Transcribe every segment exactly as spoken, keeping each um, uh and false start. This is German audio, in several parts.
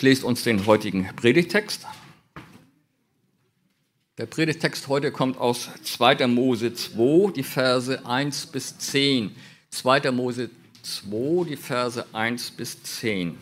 Ich lese uns den heutigen Predigtext. Der Predigtext heute kommt aus zweiter Mose zwei, die Verse eins bis zehn. zweiter Mose zwei, die Verse eins bis zehn.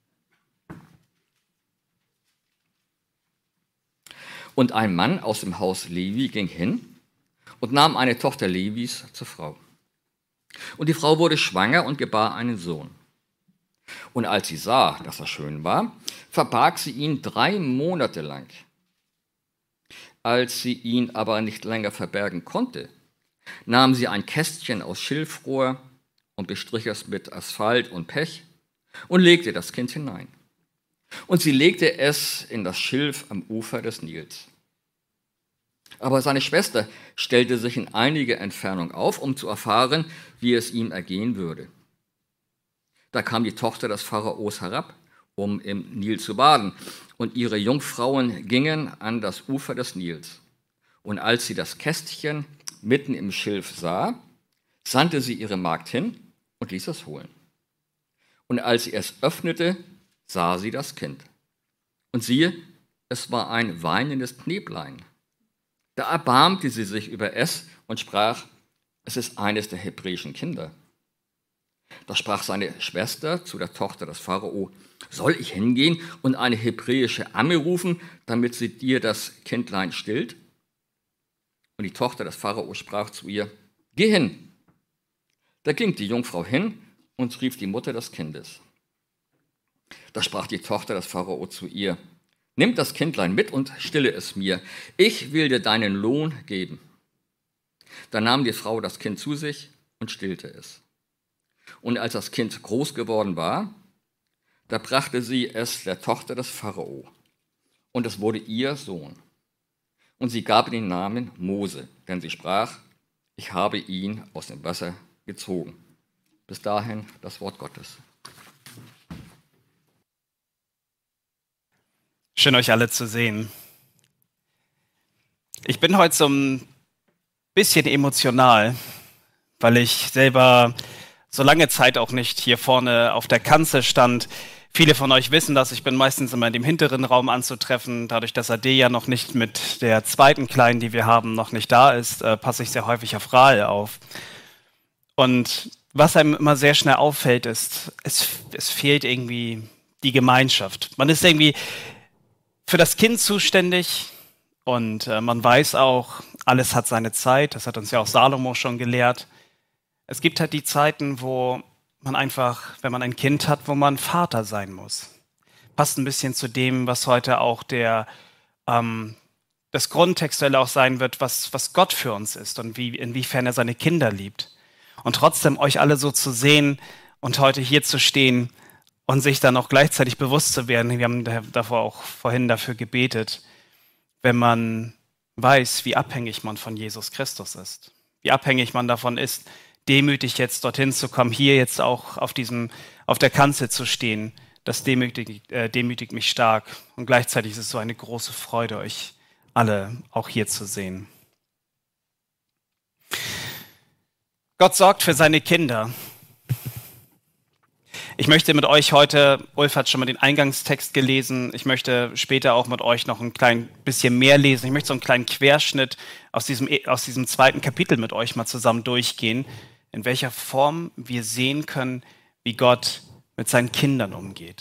Und ein Mann aus dem Haus Levi ging hin und nahm eine Tochter Levis zur Frau. Und die Frau wurde schwanger und gebar einen Sohn. Und als sie sah, dass er schön war, verbarg sie ihn drei Monate lang. Als sie ihn aber nicht länger verbergen konnte, nahm sie ein Kästchen aus Schilfrohr und bestrich es mit Asphalt und Pech und legte das Kind hinein. Und sie legte es in das Schilf am Ufer des Nils. Aber seine Schwester stellte sich in einiger Entfernung auf, um zu erfahren, wie es ihm ergehen würde. Da kam die Tochter des Pharaos herab, um im Nil zu baden, und ihre Jungfrauen gingen an das Ufer des Nils. Und als sie das Kästchen mitten im Schilf sah, sandte sie ihre Magd hin und ließ es holen. Und als sie es öffnete, sah sie das Kind. Und siehe, es war ein weinendes Knäblein. Da erbarmte sie sich über es und sprach, es ist eines der hebräischen Kinder. Da sprach seine Schwester zu der Tochter des Pharao, soll ich hingehen und eine hebräische Amme rufen, damit sie dir das Kindlein stillt? Und die Tochter des Pharao sprach zu ihr, geh hin. Da ging die Jungfrau hin und rief die Mutter des Kindes. Da sprach die Tochter des Pharao zu ihr, nimm das Kindlein mit und stille es mir, ich will dir deinen Lohn geben. Da nahm die Frau das Kind zu sich und stillte es. Und als das Kind groß geworden war, da brachte sie es der Tochter des Pharao, und es wurde ihr Sohn. Und sie gab ihm den Namen Mose, denn sie sprach, ich habe ihn aus dem Wasser gezogen. Bis dahin das Wort Gottes. Schön, euch alle zu sehen. Ich bin heute so ein bisschen emotional, weil ich selber so lange Zeit auch nicht hier vorne auf der Kanzel stand. Viele von euch wissen das, ich bin meistens immer in dem hinteren Raum anzutreffen. Dadurch, dass Ade ja noch nicht mit der zweiten Kleinen, die wir haben, noch nicht da ist, äh, passe ich sehr häufig auf Rahel auf. Und was einem immer sehr schnell auffällt, ist, es, es fehlt irgendwie die Gemeinschaft. Man ist irgendwie für das Kind zuständig und äh, man weiß auch, alles hat seine Zeit. Das hat uns ja auch Salomo schon gelehrt. Es gibt halt die Zeiten, wo man einfach, wenn man ein Kind hat, wo man Vater sein muss. Passt ein bisschen zu dem, was heute auch der, ähm, das Grundtextuelle auch sein wird, was, was Gott für uns ist und wie, inwiefern er seine Kinder liebt. Und trotzdem euch alle so zu sehen und heute hier zu stehen und sich dann auch gleichzeitig bewusst zu werden, wir haben davor auch vorhin dafür gebetet, wenn man weiß, wie abhängig man von Jesus Christus ist, wie abhängig man davon ist, demütig jetzt dorthin zu kommen, hier jetzt auch auf diesem, auf der Kanzel zu stehen, das demütigt, äh, demütigt mich stark. Und gleichzeitig ist es so eine große Freude, euch alle auch hier zu sehen. Gott sorgt für seine Kinder. Ich möchte mit euch heute, Ulf hat schon mal den Eingangstext gelesen, ich möchte später auch mit euch noch ein klein bisschen mehr lesen. Ich möchte so einen kleinen Querschnitt aus diesem, aus diesem zweiten Kapitel mit euch mal zusammen durchgehen, in welcher Form wir sehen können, wie Gott mit seinen Kindern umgeht.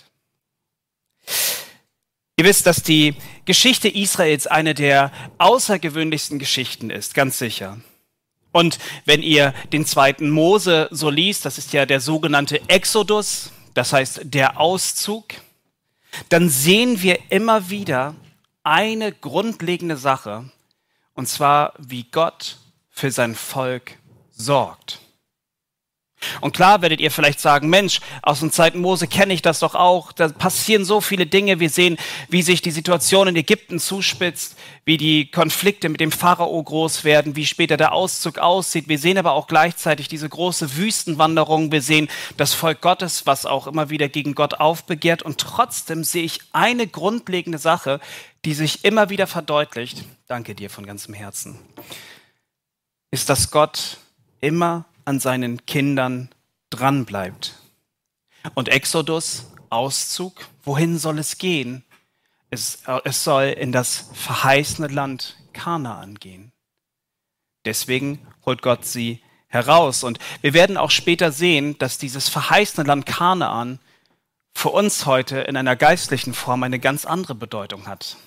Ihr wisst, dass die Geschichte Israels eine der außergewöhnlichsten Geschichten ist, ganz sicher. Und wenn ihr den zweiten Mose so liest, das ist ja der sogenannte Exodus, das heißt der Auszug, dann sehen wir immer wieder eine grundlegende Sache, und zwar, wie Gott für sein Volk sorgt. Und klar werdet ihr vielleicht sagen, Mensch, aus dem zweiten Mose kenne ich das doch auch, da passieren so viele Dinge, wir sehen, wie sich die Situation in Ägypten zuspitzt, wie die Konflikte mit dem Pharao groß werden, wie später der Auszug aussieht, wir sehen aber auch gleichzeitig diese große Wüstenwanderung, wir sehen das Volk Gottes, was auch immer wieder gegen Gott aufbegehrt, und trotzdem sehe ich eine grundlegende Sache, die sich immer wieder verdeutlicht, danke dir von ganzem Herzen, ist, dass Gott immer an seinen Kindern dranbleibt. Und Exodus Auszug. Wohin soll es gehen? Es, es soll in das verheißene Land Kanaan gehen. Deswegen holt Gott sie heraus. Und wir werden auch später sehen, dass dieses verheißene Land Kanaan für uns heute in einer geistlichen Form eine ganz andere Bedeutung hat.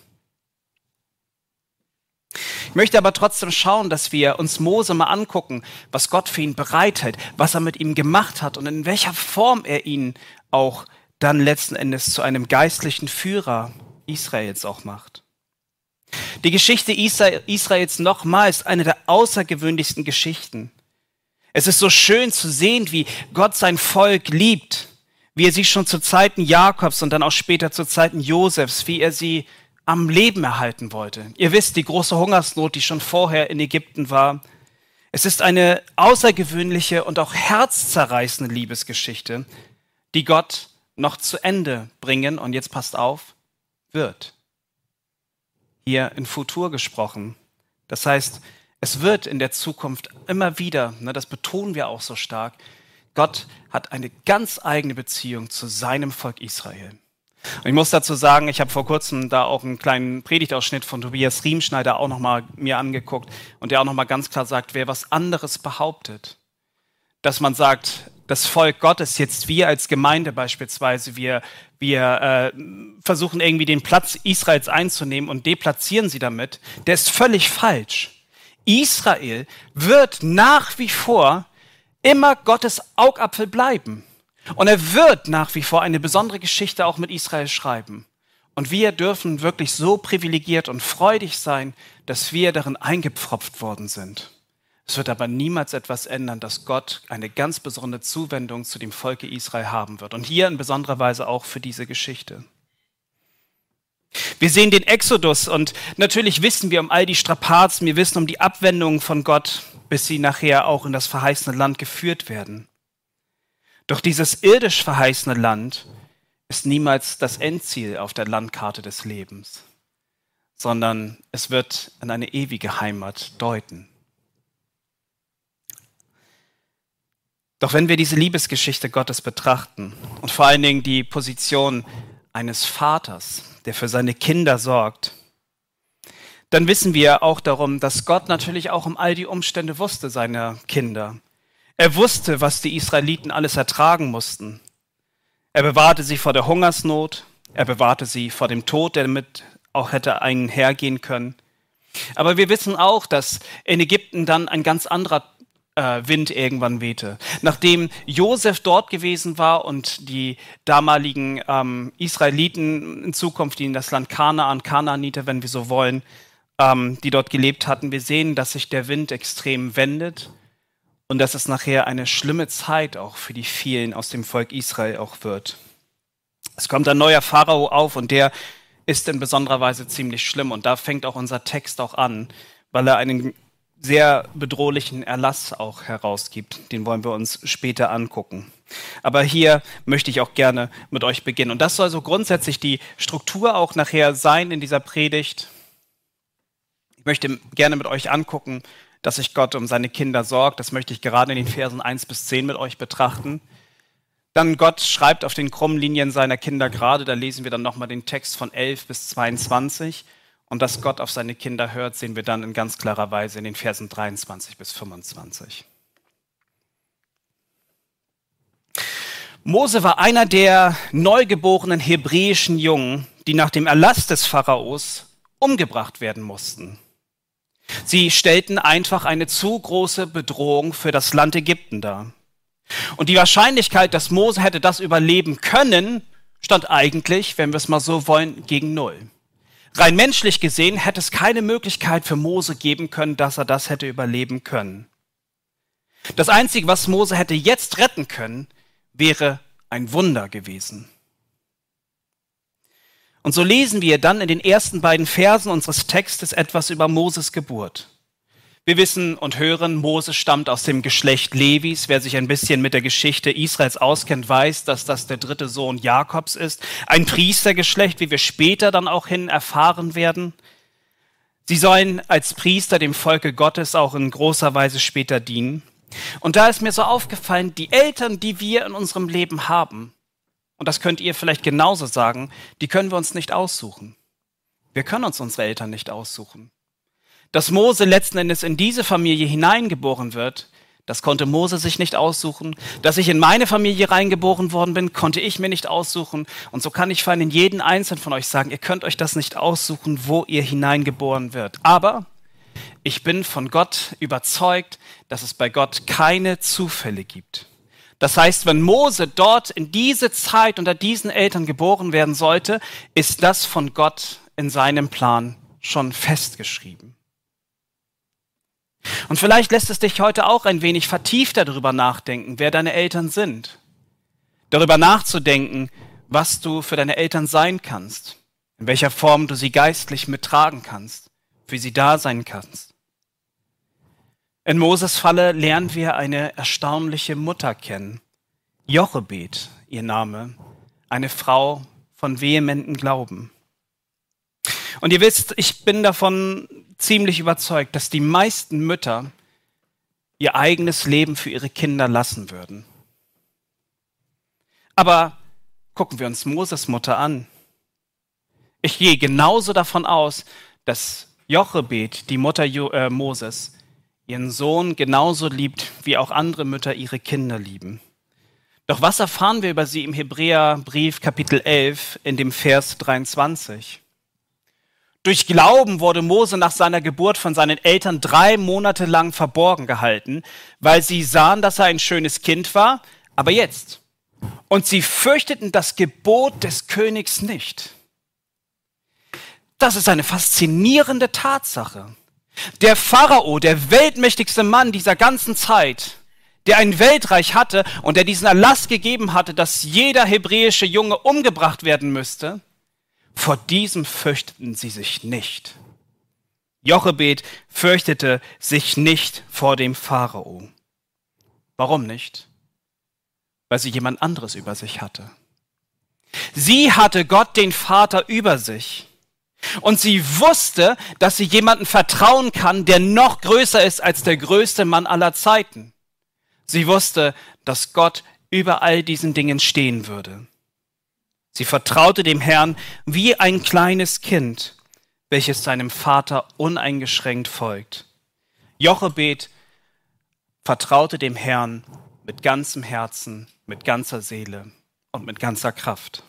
Ich möchte aber trotzdem schauen, dass wir uns Mose mal angucken, was Gott für ihn bereitet, was er mit ihm gemacht hat und in welcher Form er ihn auch dann letzten Endes zu einem geistlichen Führer Israels auch macht. Die Geschichte Israels nochmal ist eine der außergewöhnlichsten Geschichten. Es ist so schön zu sehen, wie Gott sein Volk liebt, wie er sie schon zu Zeiten Jakobs und dann auch später zu Zeiten Josefs, wie er sie am Leben erhalten wollte. Ihr wisst, die große Hungersnot, die schon vorher in Ägypten war. Es ist eine außergewöhnliche und auch herzzerreißende Liebesgeschichte, die Gott noch zu Ende bringen, und jetzt passt auf, wird. Hier in Futur gesprochen. Das heißt, es wird in der Zukunft immer wieder, ne, das betonen wir auch so stark, Gott hat eine ganz eigene Beziehung zu seinem Volk Israel. Und ich muss dazu sagen, ich habe vor kurzem da auch einen kleinen Predigtausschnitt von Tobias Riemschneider auch nochmal mir angeguckt und der auch nochmal ganz klar sagt, wer was anderes behauptet, dass man sagt, das Volk Gottes, jetzt wir als Gemeinde beispielsweise, wir, wir äh, versuchen irgendwie den Platz Israels einzunehmen und deplatzieren sie damit, der ist völlig falsch. Israel wird nach wie vor immer Gottes Augapfel bleiben. Und er wird nach wie vor eine besondere Geschichte auch mit Israel schreiben. Und wir dürfen wirklich so privilegiert und freudig sein, dass wir darin eingepfropft worden sind. Es wird aber niemals etwas ändern, dass Gott eine ganz besondere Zuwendung zu dem Volke Israel haben wird. Und hier in besonderer Weise auch für diese Geschichte. Wir sehen den Exodus und natürlich wissen wir um all die Strapazen, wir wissen um die Abwendungen von Gott, bis sie nachher auch in das verheißene Land geführt werden. Doch dieses irdisch verheißene Land ist niemals das Endziel auf der Landkarte des Lebens, sondern es wird an eine ewige Heimat deuten. Doch wenn wir diese Liebesgeschichte Gottes betrachten und vor allen Dingen die Position eines Vaters, der für seine Kinder sorgt, dann wissen wir auch darum, dass Gott natürlich auch um all die Umstände wusste seiner Kinder. Er wusste, was die Israeliten alles ertragen mussten. Er bewahrte sie vor der Hungersnot, er bewahrte sie vor dem Tod, der damit auch hätte einhergehen können. Aber wir wissen auch, dass in Ägypten dann ein ganz anderer äh, Wind irgendwann wehte. Nachdem Josef dort gewesen war und die damaligen ähm, Israeliten in Zukunft, die in das Land Kanaan, Kanaaniter, wenn wir so wollen, ähm, die dort gelebt hatten, wir sehen, dass sich der Wind extrem wendet. Und dass es nachher eine schlimme Zeit auch für die vielen aus dem Volk Israel auch wird. Es kommt ein neuer Pharao auf und der ist in besonderer Weise ziemlich schlimm. Und da fängt auch unser Text auch an, weil er einen sehr bedrohlichen Erlass auch herausgibt. Den wollen wir uns später angucken. Aber hier möchte ich auch gerne mit euch beginnen. Und das soll so grundsätzlich die Struktur auch nachher sein in dieser Predigt. Ich möchte gerne mit euch angucken, dass sich Gott um seine Kinder sorgt. Das möchte ich gerade in den Versen eins bis zehn mit euch betrachten. Dann Gott schreibt auf den krummen Linien seiner Kinder gerade, da lesen wir dann nochmal den Text von elf bis zweiundzwanzig. Und dass Gott auf seine Kinder hört, sehen wir dann in ganz klarer Weise in den Versen dreiundzwanzig bis fünfundzwanzig. Mose war einer der neugeborenen hebräischen Jungen, die nach dem Erlass des Pharaos umgebracht werden mussten. Sie stellten einfach eine zu große Bedrohung für das Land Ägypten dar. Und die Wahrscheinlichkeit, dass Mose hätte das überleben können, stand eigentlich, wenn wir es mal so wollen, gegen null. Rein menschlich gesehen hätte es keine Möglichkeit für Mose geben können, dass er das hätte überleben können. Das Einzige, was Mose hätte jetzt retten können, wäre ein Wunder gewesen. Und so lesen wir dann in den ersten beiden Versen unseres Textes etwas über Moses Geburt. Wir wissen und hören, Mose stammt aus dem Geschlecht Levis. Wer sich ein bisschen mit der Geschichte Israels auskennt, weiß, dass das der dritte Sohn Jakobs ist. Ein Priestergeschlecht, wie wir später dann auch hin erfahren werden. Sie sollen als Priester dem Volke Gottes auch in großer Weise später dienen. Und da ist mir so aufgefallen, die Eltern, die wir in unserem Leben haben, und das könnt ihr vielleicht genauso sagen, die können wir uns nicht aussuchen. Wir können uns unsere Eltern nicht aussuchen. Dass Mose letzten Endes in diese Familie hineingeboren wird, das konnte Mose sich nicht aussuchen. Dass ich in meine Familie reingeboren worden bin, konnte ich mir nicht aussuchen. Und so kann ich für einen jeden Einzelnen von euch sagen, ihr könnt euch das nicht aussuchen, wo ihr hineingeboren wird. Aber ich bin von Gott überzeugt, dass es bei Gott keine Zufälle gibt. Das heißt, wenn Mose dort in diese Zeit unter diesen Eltern geboren werden sollte, ist das von Gott in seinem Plan schon festgeschrieben. Und vielleicht lässt es dich heute auch ein wenig vertiefter darüber nachdenken, wer deine Eltern sind. Darüber nachzudenken, was du für deine Eltern sein kannst, in welcher Form du sie geistlich mittragen kannst, für sie da sein kannst. In Moses Falle lernen wir eine erstaunliche Mutter kennen. Jochebed, ihr Name, eine Frau von vehementem Glauben. Und ihr wisst, ich bin davon ziemlich überzeugt, dass die meisten Mütter ihr eigenes Leben für ihre Kinder lassen würden. Aber gucken wir uns Moses Mutter an. Ich gehe genauso davon aus, dass Jochebed, die Mutter Jo- äh, Moses, ihren Sohn genauso liebt, wie auch andere Mütter ihre Kinder lieben. Doch was erfahren wir über sie im Hebräerbrief Kapitel elf in dem Vers dreiundzwanzig? Durch Glauben wurde Mose nach seiner Geburt von seinen Eltern drei Monate lang verborgen gehalten, weil sie sahen, dass er ein schönes Kind war, aber jetzt. Und sie fürchteten das Gebot des Königs nicht. Das ist eine faszinierende Tatsache. Der Pharao, der weltmächtigste Mann dieser ganzen Zeit, der ein Weltreich hatte und der diesen Erlass gegeben hatte, dass jeder hebräische Junge umgebracht werden müsste, vor diesem fürchteten sie sich nicht. Jochebed fürchtete sich nicht vor dem Pharao. Warum nicht? Weil sie jemand anderes über sich hatte. Sie hatte Gott, den Vater, über sich. Und sie wusste, dass sie jemandem vertrauen kann, der noch größer ist als der größte Mann aller Zeiten. Sie wusste, dass Gott über all diesen Dingen stehen würde. Sie vertraute dem Herrn wie ein kleines Kind, welches seinem Vater uneingeschränkt folgt. Jochebed vertraute dem Herrn mit ganzem Herzen, mit ganzer Seele und mit ganzer Kraft.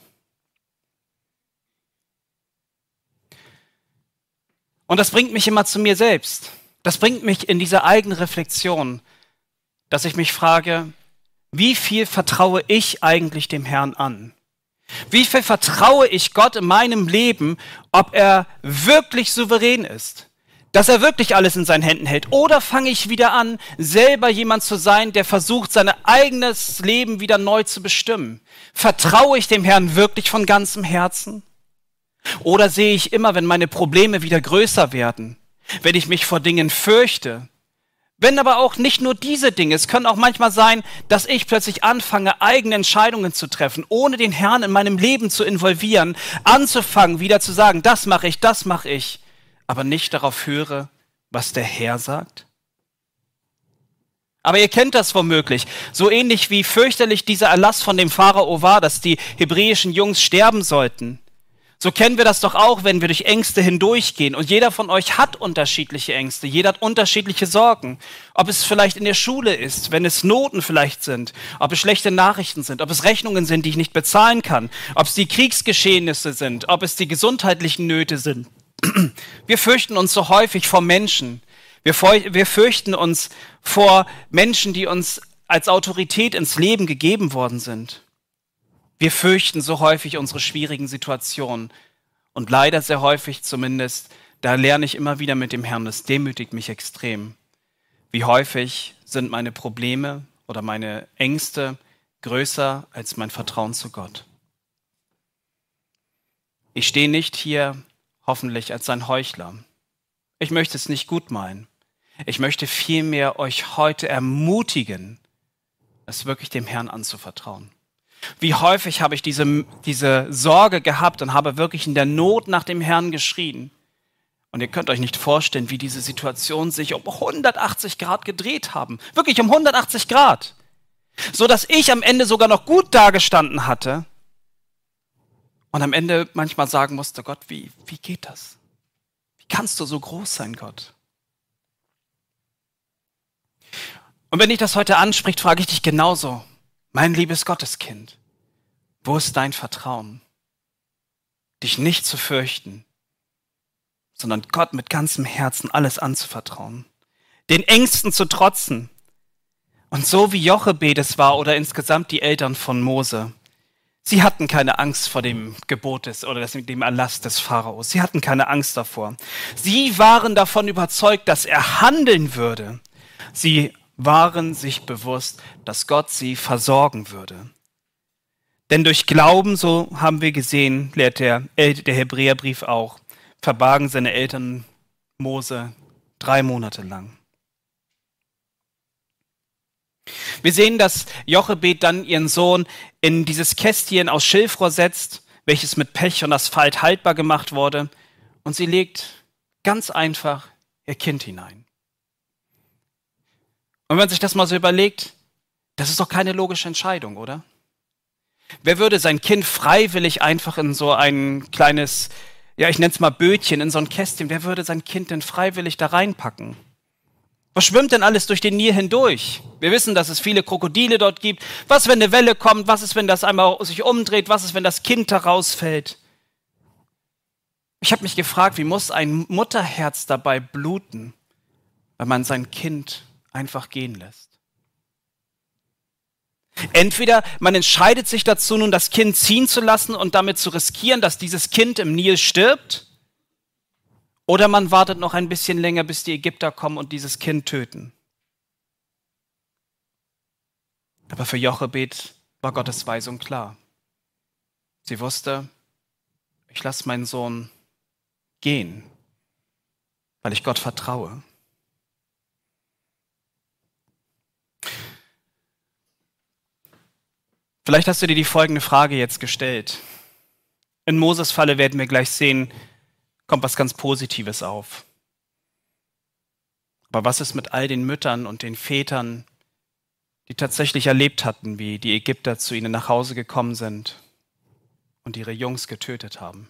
Und das bringt mich immer zu mir selbst. Das bringt mich in diese eigene Reflexion, dass ich mich frage, wie viel vertraue ich eigentlich dem Herrn an? Wie viel vertraue ich Gott in meinem Leben, ob er wirklich souverän ist? Dass er wirklich alles in seinen Händen hält? Oder fange ich wieder an, selber jemand zu sein, der versucht, sein eigenes Leben wieder neu zu bestimmen? Vertraue ich dem Herrn wirklich von ganzem Herzen? Oder sehe ich immer, wenn meine Probleme wieder größer werden, wenn ich mich vor Dingen fürchte? Wenn aber auch nicht nur diese Dinge, es können auch manchmal sein, dass ich plötzlich anfange, eigene Entscheidungen zu treffen, ohne den Herrn in meinem Leben zu involvieren, anzufangen, wieder zu sagen, das mache ich, das mache ich, aber nicht darauf höre, was der Herr sagt. Aber ihr kennt das womöglich, so ähnlich wie fürchterlich dieser Erlass von dem Pharao war, dass die hebräischen Jungs sterben sollten. So kennen wir das doch auch, wenn wir durch Ängste hindurchgehen. Und jeder von euch hat unterschiedliche Ängste, jeder hat unterschiedliche Sorgen. Ob es vielleicht in der Schule ist, wenn es Noten vielleicht sind, ob es schlechte Nachrichten sind, ob es Rechnungen sind, die ich nicht bezahlen kann, ob es die Kriegsgeschehnisse sind, ob es die gesundheitlichen Nöte sind. Wir fürchten uns so häufig vor Menschen. Wir, wir fürchten uns vor Menschen, die uns als Autorität ins Leben gegeben worden sind. Wir fürchten so häufig unsere schwierigen Situationen und leider sehr häufig zumindest, da lerne ich immer wieder mit dem Herrn, das demütigt mich extrem. Wie häufig sind meine Probleme oder meine Ängste größer als mein Vertrauen zu Gott. Ich stehe nicht hier hoffentlich als ein Heuchler. Ich möchte es nicht gut meinen. Ich möchte vielmehr euch heute ermutigen, es wirklich dem Herrn anzuvertrauen. Wie häufig habe ich diese, diese Sorge gehabt und habe wirklich in der Not nach dem Herrn geschrien. Und ihr könnt euch nicht vorstellen, wie diese Situation sich um hundertachtzig Grad gedreht haben. Wirklich um hundertachtzig Grad. So dass ich am Ende sogar noch gut dagestanden hatte, Und am Ende manchmal sagen musste, Gott, wie, wie geht das? Wie kannst du so groß sein, Gott? Und wenn dich das heute anspricht, frage ich dich genauso, mein liebes Gotteskind, wo ist dein Vertrauen? Dich nicht zu fürchten, sondern Gott mit ganzem Herzen alles anzuvertrauen. Den Ängsten zu trotzen. Und so wie Jochebed es war oder insgesamt die Eltern von Mose, sie hatten keine Angst vor dem Gebot des oder dem Erlass des Pharaos. Sie hatten keine Angst davor. Sie waren davon überzeugt, dass er handeln würde. Sie waren sich bewusst, dass Gott sie versorgen würde. Denn durch Glauben, so haben wir gesehen, lehrt der, der Hebräerbrief auch, verbargen seine Eltern Mose drei Monate lang. Wir sehen, dass Jochebed dann ihren Sohn in dieses Kästchen aus Schilfrohr setzt, welches mit Pech und Asphalt haltbar gemacht wurde, und sie legt ganz einfach ihr Kind hinein. Und wenn man sich das mal so überlegt, das ist doch keine logische Entscheidung, oder? Wer würde sein Kind freiwillig einfach in so ein kleines, ja, ich nenne es mal Bötchen, in so ein Kästchen, wer würde sein Kind denn freiwillig da reinpacken? Was schwimmt denn alles durch den Nil hindurch? Wir wissen, dass es viele Krokodile dort gibt. Was, wenn eine Welle kommt? Was ist, wenn das einmal sich umdreht? Was ist, wenn das Kind da rausfällt? Ich habe mich gefragt, wie muss ein Mutterherz dabei bluten, wenn man sein Kind einfach gehen lässt? Entweder man entscheidet sich dazu, nun das Kind ziehen zu lassen und damit zu riskieren, dass dieses Kind im Nil stirbt, oder man wartet noch ein bisschen länger, bis die Ägypter kommen und dieses Kind töten. Aber für Jochebed war Gottes Weisung klar. Sie wusste, ich lasse meinen Sohn gehen, weil ich Gott vertraue. Vielleicht hast du dir die folgende Frage jetzt gestellt. In Moses Falle werden wir gleich sehen, kommt was ganz Positives auf. Aber was ist mit all den Müttern und den Vätern, die tatsächlich erlebt hatten, wie die Ägypter zu ihnen nach Hause gekommen sind und ihre Jungs getötet haben?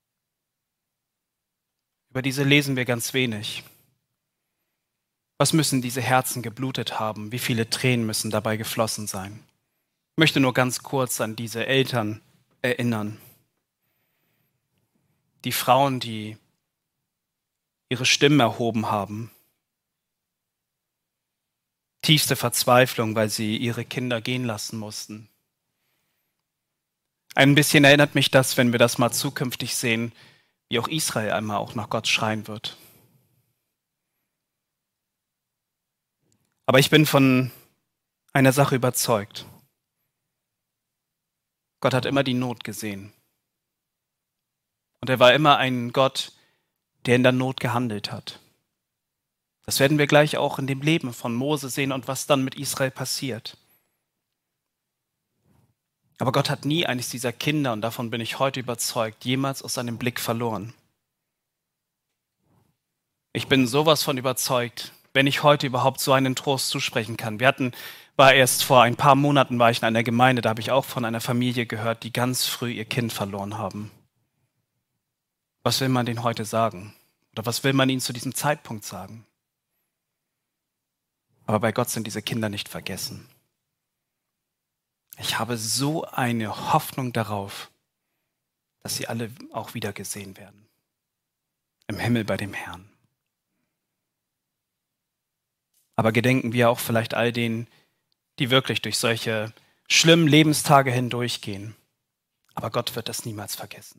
Über diese lesen wir ganz wenig. Was müssen diese Herzen geblutet haben? Wie viele Tränen müssen dabei geflossen sein? Ich möchte nur ganz kurz an diese Eltern erinnern. Die Frauen, die ihre Stimmen erhoben haben. Tiefste Verzweiflung, weil sie ihre Kinder gehen lassen mussten. Ein bisschen erinnert mich das, wenn wir das mal zukünftig sehen, wie auch Israel einmal auch nach Gott schreien wird. Aber ich bin von einer Sache überzeugt. Gott hat immer die Not gesehen. Und er war immer ein Gott, der in der Not gehandelt hat. Das werden wir gleich auch in dem Leben von Mose sehen und was dann mit Israel passiert. Aber Gott hat nie eines dieser Kinder, und davon bin ich heute überzeugt, jemals aus seinem Blick verloren. Ich bin sowas von überzeugt, wenn ich heute überhaupt so einen Trost zusprechen kann. Wir hatten, war erst vor ein paar Monaten war ich in einer Gemeinde, da habe ich auch von einer Familie gehört, die ganz früh ihr Kind verloren haben. Was will man denen heute sagen? Oder was will man ihnen zu diesem Zeitpunkt sagen? Aber bei Gott sind diese Kinder nicht vergessen. Ich habe so eine Hoffnung darauf, dass sie alle auch wieder gesehen werden. Im Himmel bei dem Herrn. Aber gedenken wir auch vielleicht all denen, die wirklich durch solche schlimmen Lebenstage hindurchgehen. Aber Gott wird das niemals vergessen.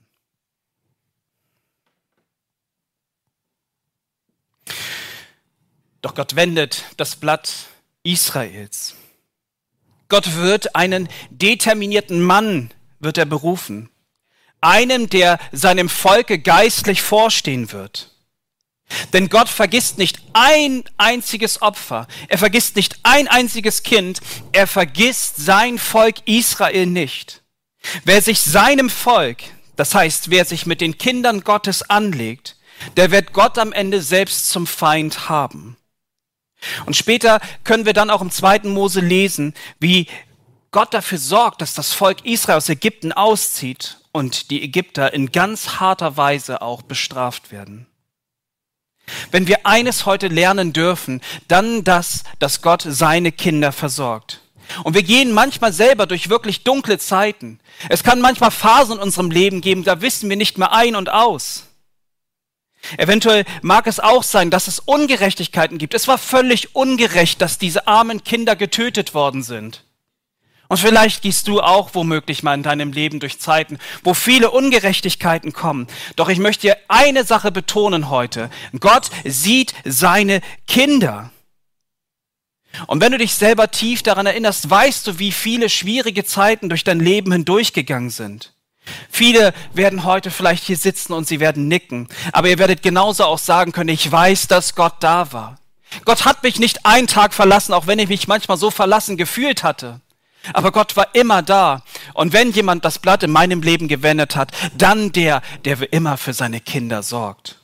Doch Gott wendet das Blatt Israels. Gott wird einen determinierten Mann, wird er berufen. Einem, der seinem Volke geistlich vorstehen wird. Denn Gott vergisst nicht ein einziges Opfer. Er vergisst nicht ein einziges Kind. Er vergisst sein Volk Israel nicht. Wer sich seinem Volk, das heißt, wer sich mit den Kindern Gottes anlegt, der wird Gott am Ende selbst zum Feind haben. Und später können wir dann auch im zweiten Mose lesen, wie Gott dafür sorgt, dass das Volk Israel aus Ägypten auszieht und die Ägypter in ganz harter Weise auch bestraft werden. Wenn wir eines heute lernen dürfen, dann das, dass Gott seine Kinder versorgt. Und wir gehen manchmal selber durch wirklich dunkle Zeiten. Es kann manchmal Phasen in unserem Leben geben, da wissen wir nicht mehr ein und aus. Eventuell mag es auch sein, dass es Ungerechtigkeiten gibt. Es war völlig ungerecht, dass diese armen Kinder getötet worden sind. Und vielleicht gehst du auch womöglich mal in deinem Leben durch Zeiten, wo viele Ungerechtigkeiten kommen. Doch ich möchte dir eine Sache betonen heute. Gott sieht seine Kinder. Und wenn du dich selber tief daran erinnerst, weißt du, wie viele schwierige Zeiten durch dein Leben hindurchgegangen sind. Viele werden heute vielleicht hier sitzen und sie werden nicken. Aber ihr werdet genauso auch sagen können, ich weiß, dass Gott da war. Gott hat mich nicht einen Tag verlassen, auch wenn ich mich manchmal so verlassen gefühlt hatte. Aber Gott war immer da. Und wenn jemand das Blatt in meinem Leben gewendet hat, dann der, der immer für seine Kinder sorgt.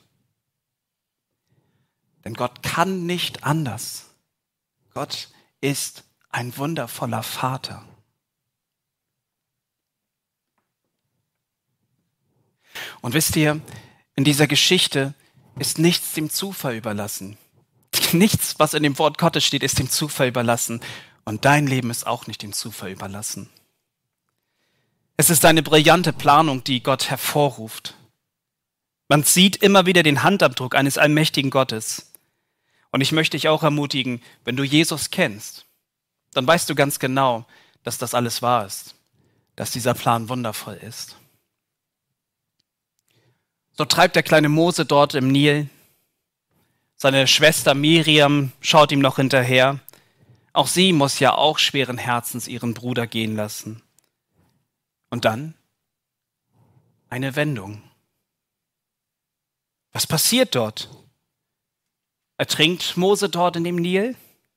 Denn Gott kann nicht anders. Gott ist ein wundervoller Vater. Und wisst ihr, in dieser Geschichte ist nichts dem Zufall überlassen. Nichts, was in dem Wort Gottes steht, ist dem Zufall überlassen. Und dein Leben ist auch nicht dem Zufall überlassen. Es ist eine brillante Planung, die Gott hervorruft. Man sieht immer wieder den Handabdruck eines allmächtigen Gottes. Und ich möchte dich auch ermutigen, wenn du Jesus kennst, dann weißt du ganz genau, dass das alles wahr ist, dass dieser Plan wundervoll ist. So treibt der kleine Mose dort im Nil. Seine Schwester Miriam schaut ihm noch hinterher. Auch sie muss ja auch schweren Herzens ihren Bruder gehen lassen. Und dann eine Wendung. Was passiert dort? Ertrinkt Mose dort in dem Nil?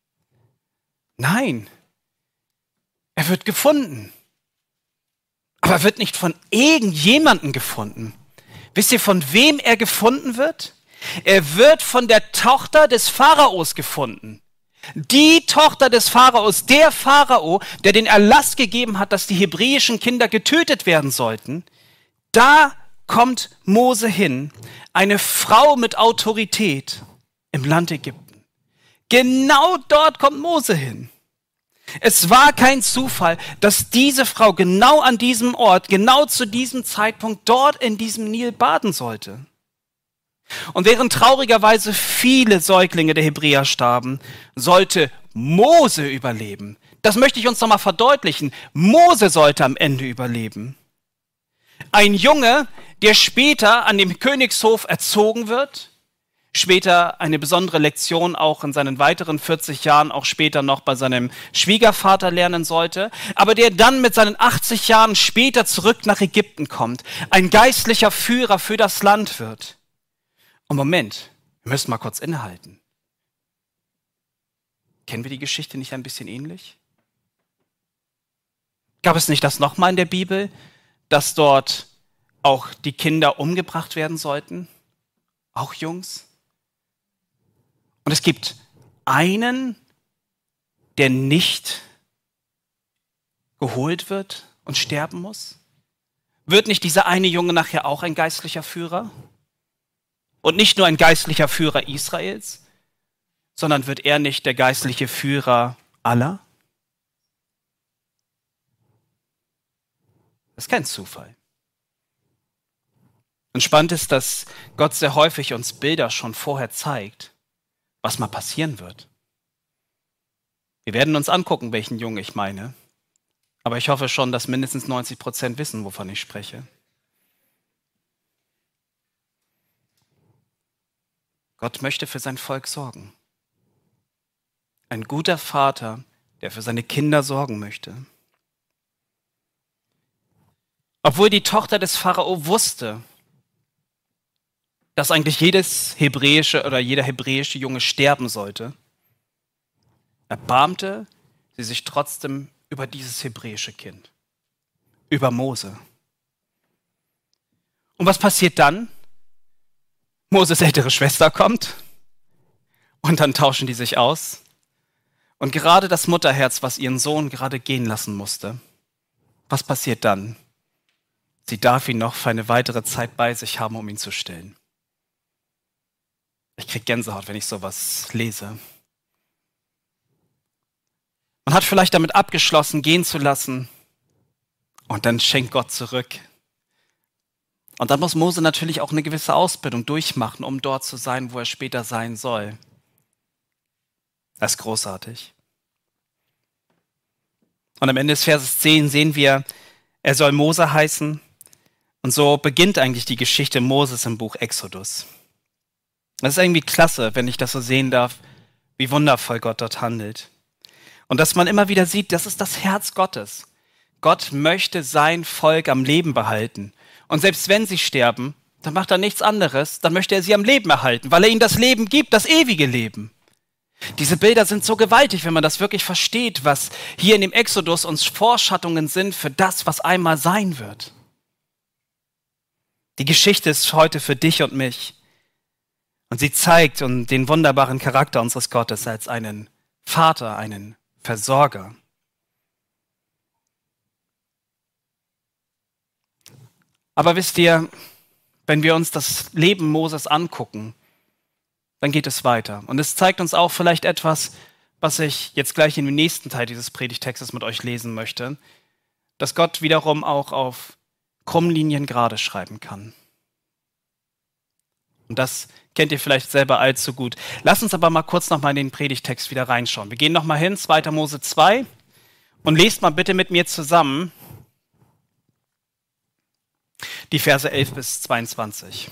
Nein, er wird gefunden. Aber er wird nicht von irgendjemandem gefunden. Wisst ihr, von wem er gefunden wird? Er wird von der Tochter des Pharaos gefunden. Die Tochter des Pharaos, der Pharao, der den Erlass gegeben hat, dass die hebräischen Kinder getötet werden sollten. Da kommt Mose hin, eine Frau mit Autorität im Land Ägypten. Genau dort kommt Mose hin. Es war kein Zufall, dass diese Frau genau an diesem Ort, genau zu diesem Zeitpunkt dort in diesem Nil baden sollte. Und während traurigerweise viele Säuglinge der Hebräer starben, sollte Mose überleben. Das möchte ich uns nochmal verdeutlichen. Mose sollte am Ende überleben. Ein Junge, der später an dem Königshof erzogen wird, später eine besondere Lektion auch in seinen weiteren vierzig Jahren, auch später noch bei seinem Schwiegervater lernen sollte, aber der dann mit seinen achtzig Jahren später zurück nach Ägypten kommt, ein geistlicher Führer für das Land wird. Und Moment, wir müssen mal kurz innehalten. Kennen wir die Geschichte nicht ein bisschen ähnlich? Gab es nicht das nochmal in der Bibel, dass dort auch die Kinder umgebracht werden sollten? Auch Jungs? Und es gibt einen, der nicht geholt wird und sterben muss? Wird nicht dieser eine Junge nachher auch ein geistlicher Führer? Und nicht nur ein geistlicher Führer Israels, sondern wird er nicht der geistliche Führer aller? Das ist kein Zufall. Und spannend ist, dass Gott sehr häufig uns Bilder schon vorher zeigt, was mal passieren wird. Wir werden uns angucken, welchen Jungen ich meine. Aber ich hoffe schon, dass mindestens neunzig Prozent wissen, wovon ich spreche. Gott möchte für sein Volk sorgen. Ein guter Vater, der für seine Kinder sorgen möchte. Obwohl die Tochter des Pharao wusste, dass eigentlich jedes hebräische oder jeder hebräische Junge sterben sollte, erbarmte sie sich trotzdem über dieses hebräische Kind, über Mose. Und was passiert dann? Moses ältere Schwester kommt und dann tauschen die sich aus. Und gerade das Mutterherz, was ihren Sohn gerade gehen lassen musste, was passiert dann? Sie darf ihn noch für eine weitere Zeit bei sich haben, um ihn zu stillen. Ich kriege Gänsehaut, wenn ich sowas lese. Man hat vielleicht damit abgeschlossen, gehen zu lassen. Und dann schenkt Gott zurück. Und dann muss Mose natürlich auch eine gewisse Ausbildung durchmachen, um dort zu sein, wo er später sein soll. Das ist großartig. Und am Ende des Verses zehn sehen wir, er soll Mose heißen. Und so beginnt eigentlich die Geschichte Moses im Buch Exodus. Das ist irgendwie klasse, wenn ich das so sehen darf, wie wundervoll Gott dort handelt. Und dass man immer wieder sieht, das ist das Herz Gottes. Gott möchte sein Volk am Leben behalten. Und selbst wenn sie sterben, dann macht er nichts anderes, dann möchte er sie am Leben erhalten, weil er ihnen das Leben gibt, das ewige Leben. Diese Bilder sind so gewaltig, wenn man das wirklich versteht, was hier in dem Exodus uns Vorschattungen sind für das, was einmal sein wird. Die Geschichte ist heute für dich und mich. Und sie zeigt den wunderbaren Charakter unseres Gottes als einen Vater, einen Versorger. Aber wisst ihr, wenn wir uns das Leben Moses angucken, dann geht es weiter. Und es zeigt uns auch vielleicht etwas, was ich jetzt gleich in dem nächsten Teil dieses Predigtextes mit euch lesen möchte, dass Gott wiederum auch auf Krummlinien gerade schreiben kann. Und das kennt ihr vielleicht selber allzu gut. Lass uns aber mal kurz noch mal in den Predigtext wieder reinschauen. Wir gehen noch mal hin, zweiter Mose zwei, und lest mal bitte mit mir zusammen die Verse elf bis zweiundzwanzig.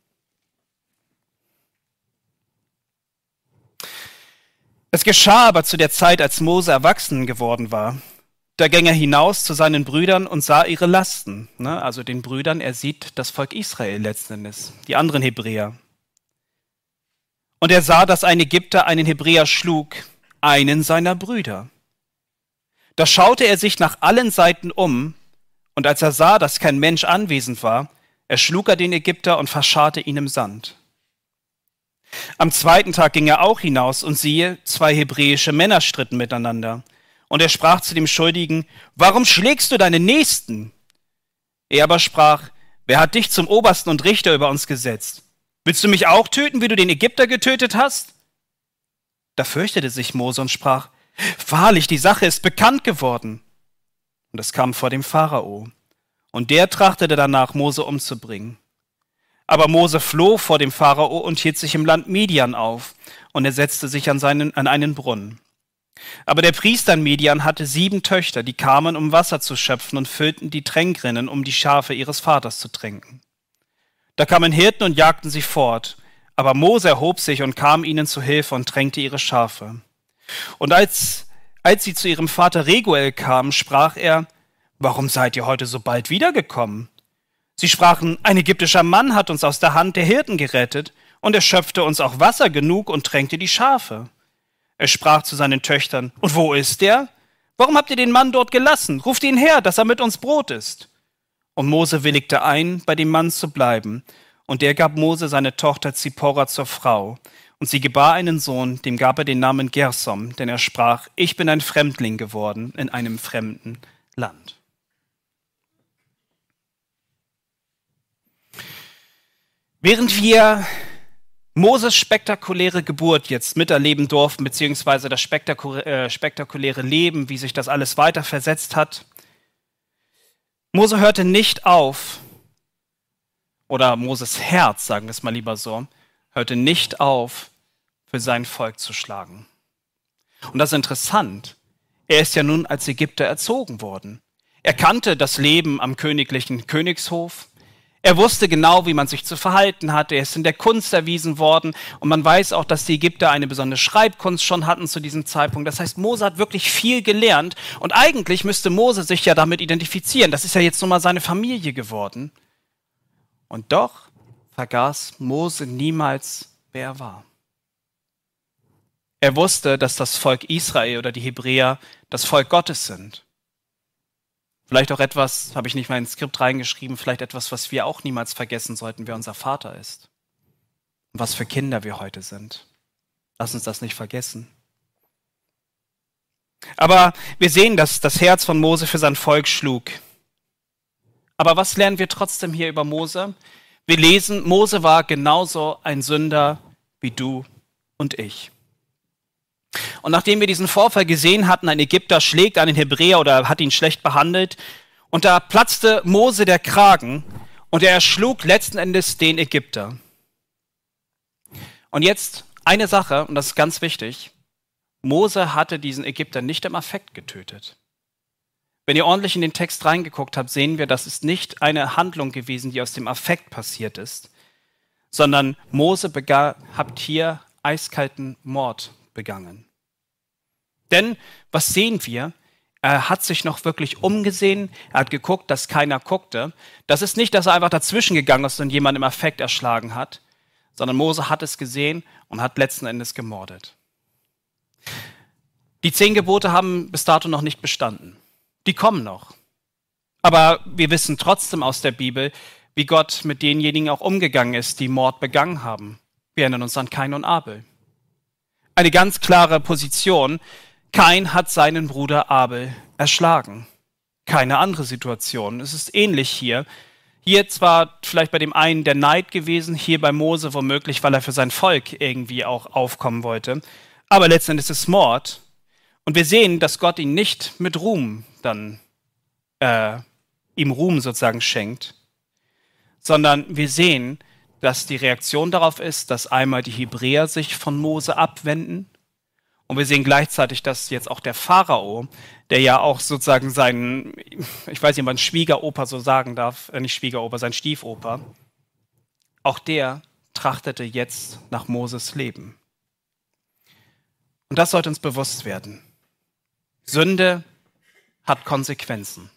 Es geschah aber zu der Zeit, als Mose erwachsen geworden war, da ging er hinaus zu seinen Brüdern und sah ihre Lasten. Ne? Also den Brüdern, er sieht das Volk Israel letzten Endes, die anderen Hebräer. Und er sah, dass ein Ägypter einen Hebräer schlug, einen seiner Brüder. Da schaute er sich nach allen Seiten um, und als er sah, dass kein Mensch anwesend war, erschlug er den Ägypter und verscharrte ihn im Sand. Am zweiten Tag ging er auch hinaus, und siehe, zwei hebräische Männer stritten miteinander. Und er sprach zu dem Schuldigen: Warum schlägst du deinen Nächsten? Er aber sprach: Wer hat dich zum Obersten und Richter über uns gesetzt? Willst du mich auch töten, wie du den Ägypter getötet hast? Da fürchtete sich Mose und sprach: Wahrlich, die Sache ist bekannt geworden. Und es kam vor dem Pharao. Und der trachtete danach, Mose umzubringen. Aber Mose floh vor dem Pharao und hielt sich im Land Midian auf. Und er setzte sich an, seinen, an einen Brunnen. Aber der Priester in Midian hatte sieben Töchter, die kamen, um Wasser zu schöpfen, und füllten die Tränkrinnen, um die Schafe ihres Vaters zu tränken. Da kamen Hirten und jagten sie fort. Aber Mose erhob sich und kam ihnen zu Hilfe und tränkte ihre Schafe. Und als, als sie zu ihrem Vater Reguel kamen, sprach er: Warum seid ihr heute so bald wiedergekommen? Sie sprachen: Ein ägyptischer Mann hat uns aus der Hand der Hirten gerettet, und er schöpfte uns auch Wasser genug und tränkte die Schafe. Er sprach zu seinen Töchtern: Und wo ist er? Warum habt ihr den Mann dort gelassen? Ruft ihn her, dass er mit uns Brot isst. Und Mose willigte ein, bei dem Mann zu bleiben. Und er gab Mose seine Tochter Zipporah zur Frau. Und sie gebar einen Sohn, dem gab er den Namen Gersom, denn er sprach: Ich bin ein Fremdling geworden in einem fremden Land. Während wir Moses spektakuläre Geburt jetzt miterleben durften, beziehungsweise das spektakuläre Leben, wie sich das alles weiter versetzt hat, Mose hörte nicht auf, oder Moses Herz, sagen wir es mal lieber so, hörte nicht auf, für sein Volk zu schlagen. Und das ist interessant. Er ist ja nun als Ägypter erzogen worden. Er kannte das Leben am königlichen Königshof. Er wusste genau, wie man sich zu verhalten hat. Er ist in der Kunst erwiesen worden. Und man weiß auch, dass die Ägypter eine besondere Schreibkunst schon hatten zu diesem Zeitpunkt. Das heißt, Mose hat wirklich viel gelernt. Und eigentlich müsste Mose sich ja damit identifizieren. Das ist ja jetzt nun mal seine Familie geworden. Und doch vergaß Mose niemals, wer er war. Er wusste, dass das Volk Israel oder die Hebräer das Volk Gottes sind. Vielleicht auch etwas, habe ich nicht mal ins Skript reingeschrieben, vielleicht etwas, was wir auch niemals vergessen sollten, wer unser Vater ist. Und was für Kinder wir heute sind. Lass uns das nicht vergessen. Aber wir sehen, dass das Herz von Mose für sein Volk schlug. Aber was lernen wir trotzdem hier über Mose? Wir lesen, Mose war genauso ein Sünder wie du und ich. Und nachdem wir diesen Vorfall gesehen hatten, ein Ägypter schlägt einen Hebräer oder hat ihn schlecht behandelt, und da platzte Mose der Kragen und er erschlug letzten Endes den Ägypter. Und jetzt eine Sache, und das ist ganz wichtig: Mose hatte diesen Ägypter nicht im Affekt getötet. Wenn ihr ordentlich in den Text reingeguckt habt, sehen wir, das ist nicht eine Handlung gewesen, die aus dem Affekt passiert ist, sondern Mose bega- hat hier eiskalten Mord begangen. Denn, was sehen wir? Er hat sich noch wirklich umgesehen, er hat geguckt, dass keiner guckte. Das ist nicht, dass er einfach dazwischen gegangen ist und jemanden im Affekt erschlagen hat, sondern Mose hat es gesehen und hat letzten Endes gemordet. Die zehn Gebote haben bis dato noch nicht bestanden. Die kommen noch. Aber wir wissen trotzdem aus der Bibel, wie Gott mit denjenigen auch umgegangen ist, die Mord begangen haben. Wir erinnern uns an Kain und Abel. Eine ganz klare Position: Kain hat seinen Bruder Abel erschlagen. Keine andere Situation. Es ist ähnlich hier. Hier zwar vielleicht bei dem einen der Neid gewesen, hier bei Mose womöglich, weil er für sein Volk irgendwie auch aufkommen wollte. Aber letztendlich ist es Mord. Und wir sehen, dass Gott ihn nicht mit Ruhm dann, äh, ihm Ruhm sozusagen schenkt, sondern wir sehen, dass die Reaktion darauf ist, dass einmal die Hebräer sich von Mose abwenden. Und wir sehen gleichzeitig, dass jetzt auch der Pharao, der ja auch sozusagen seinen, ich weiß nicht, ob man Schwiegeroper so sagen darf, äh nicht Schwiegeroper, sein Stiefoper, auch der trachtete jetzt nach Moses Leben. Und das sollte uns bewusst werden. Sünde hat Konsequenzen.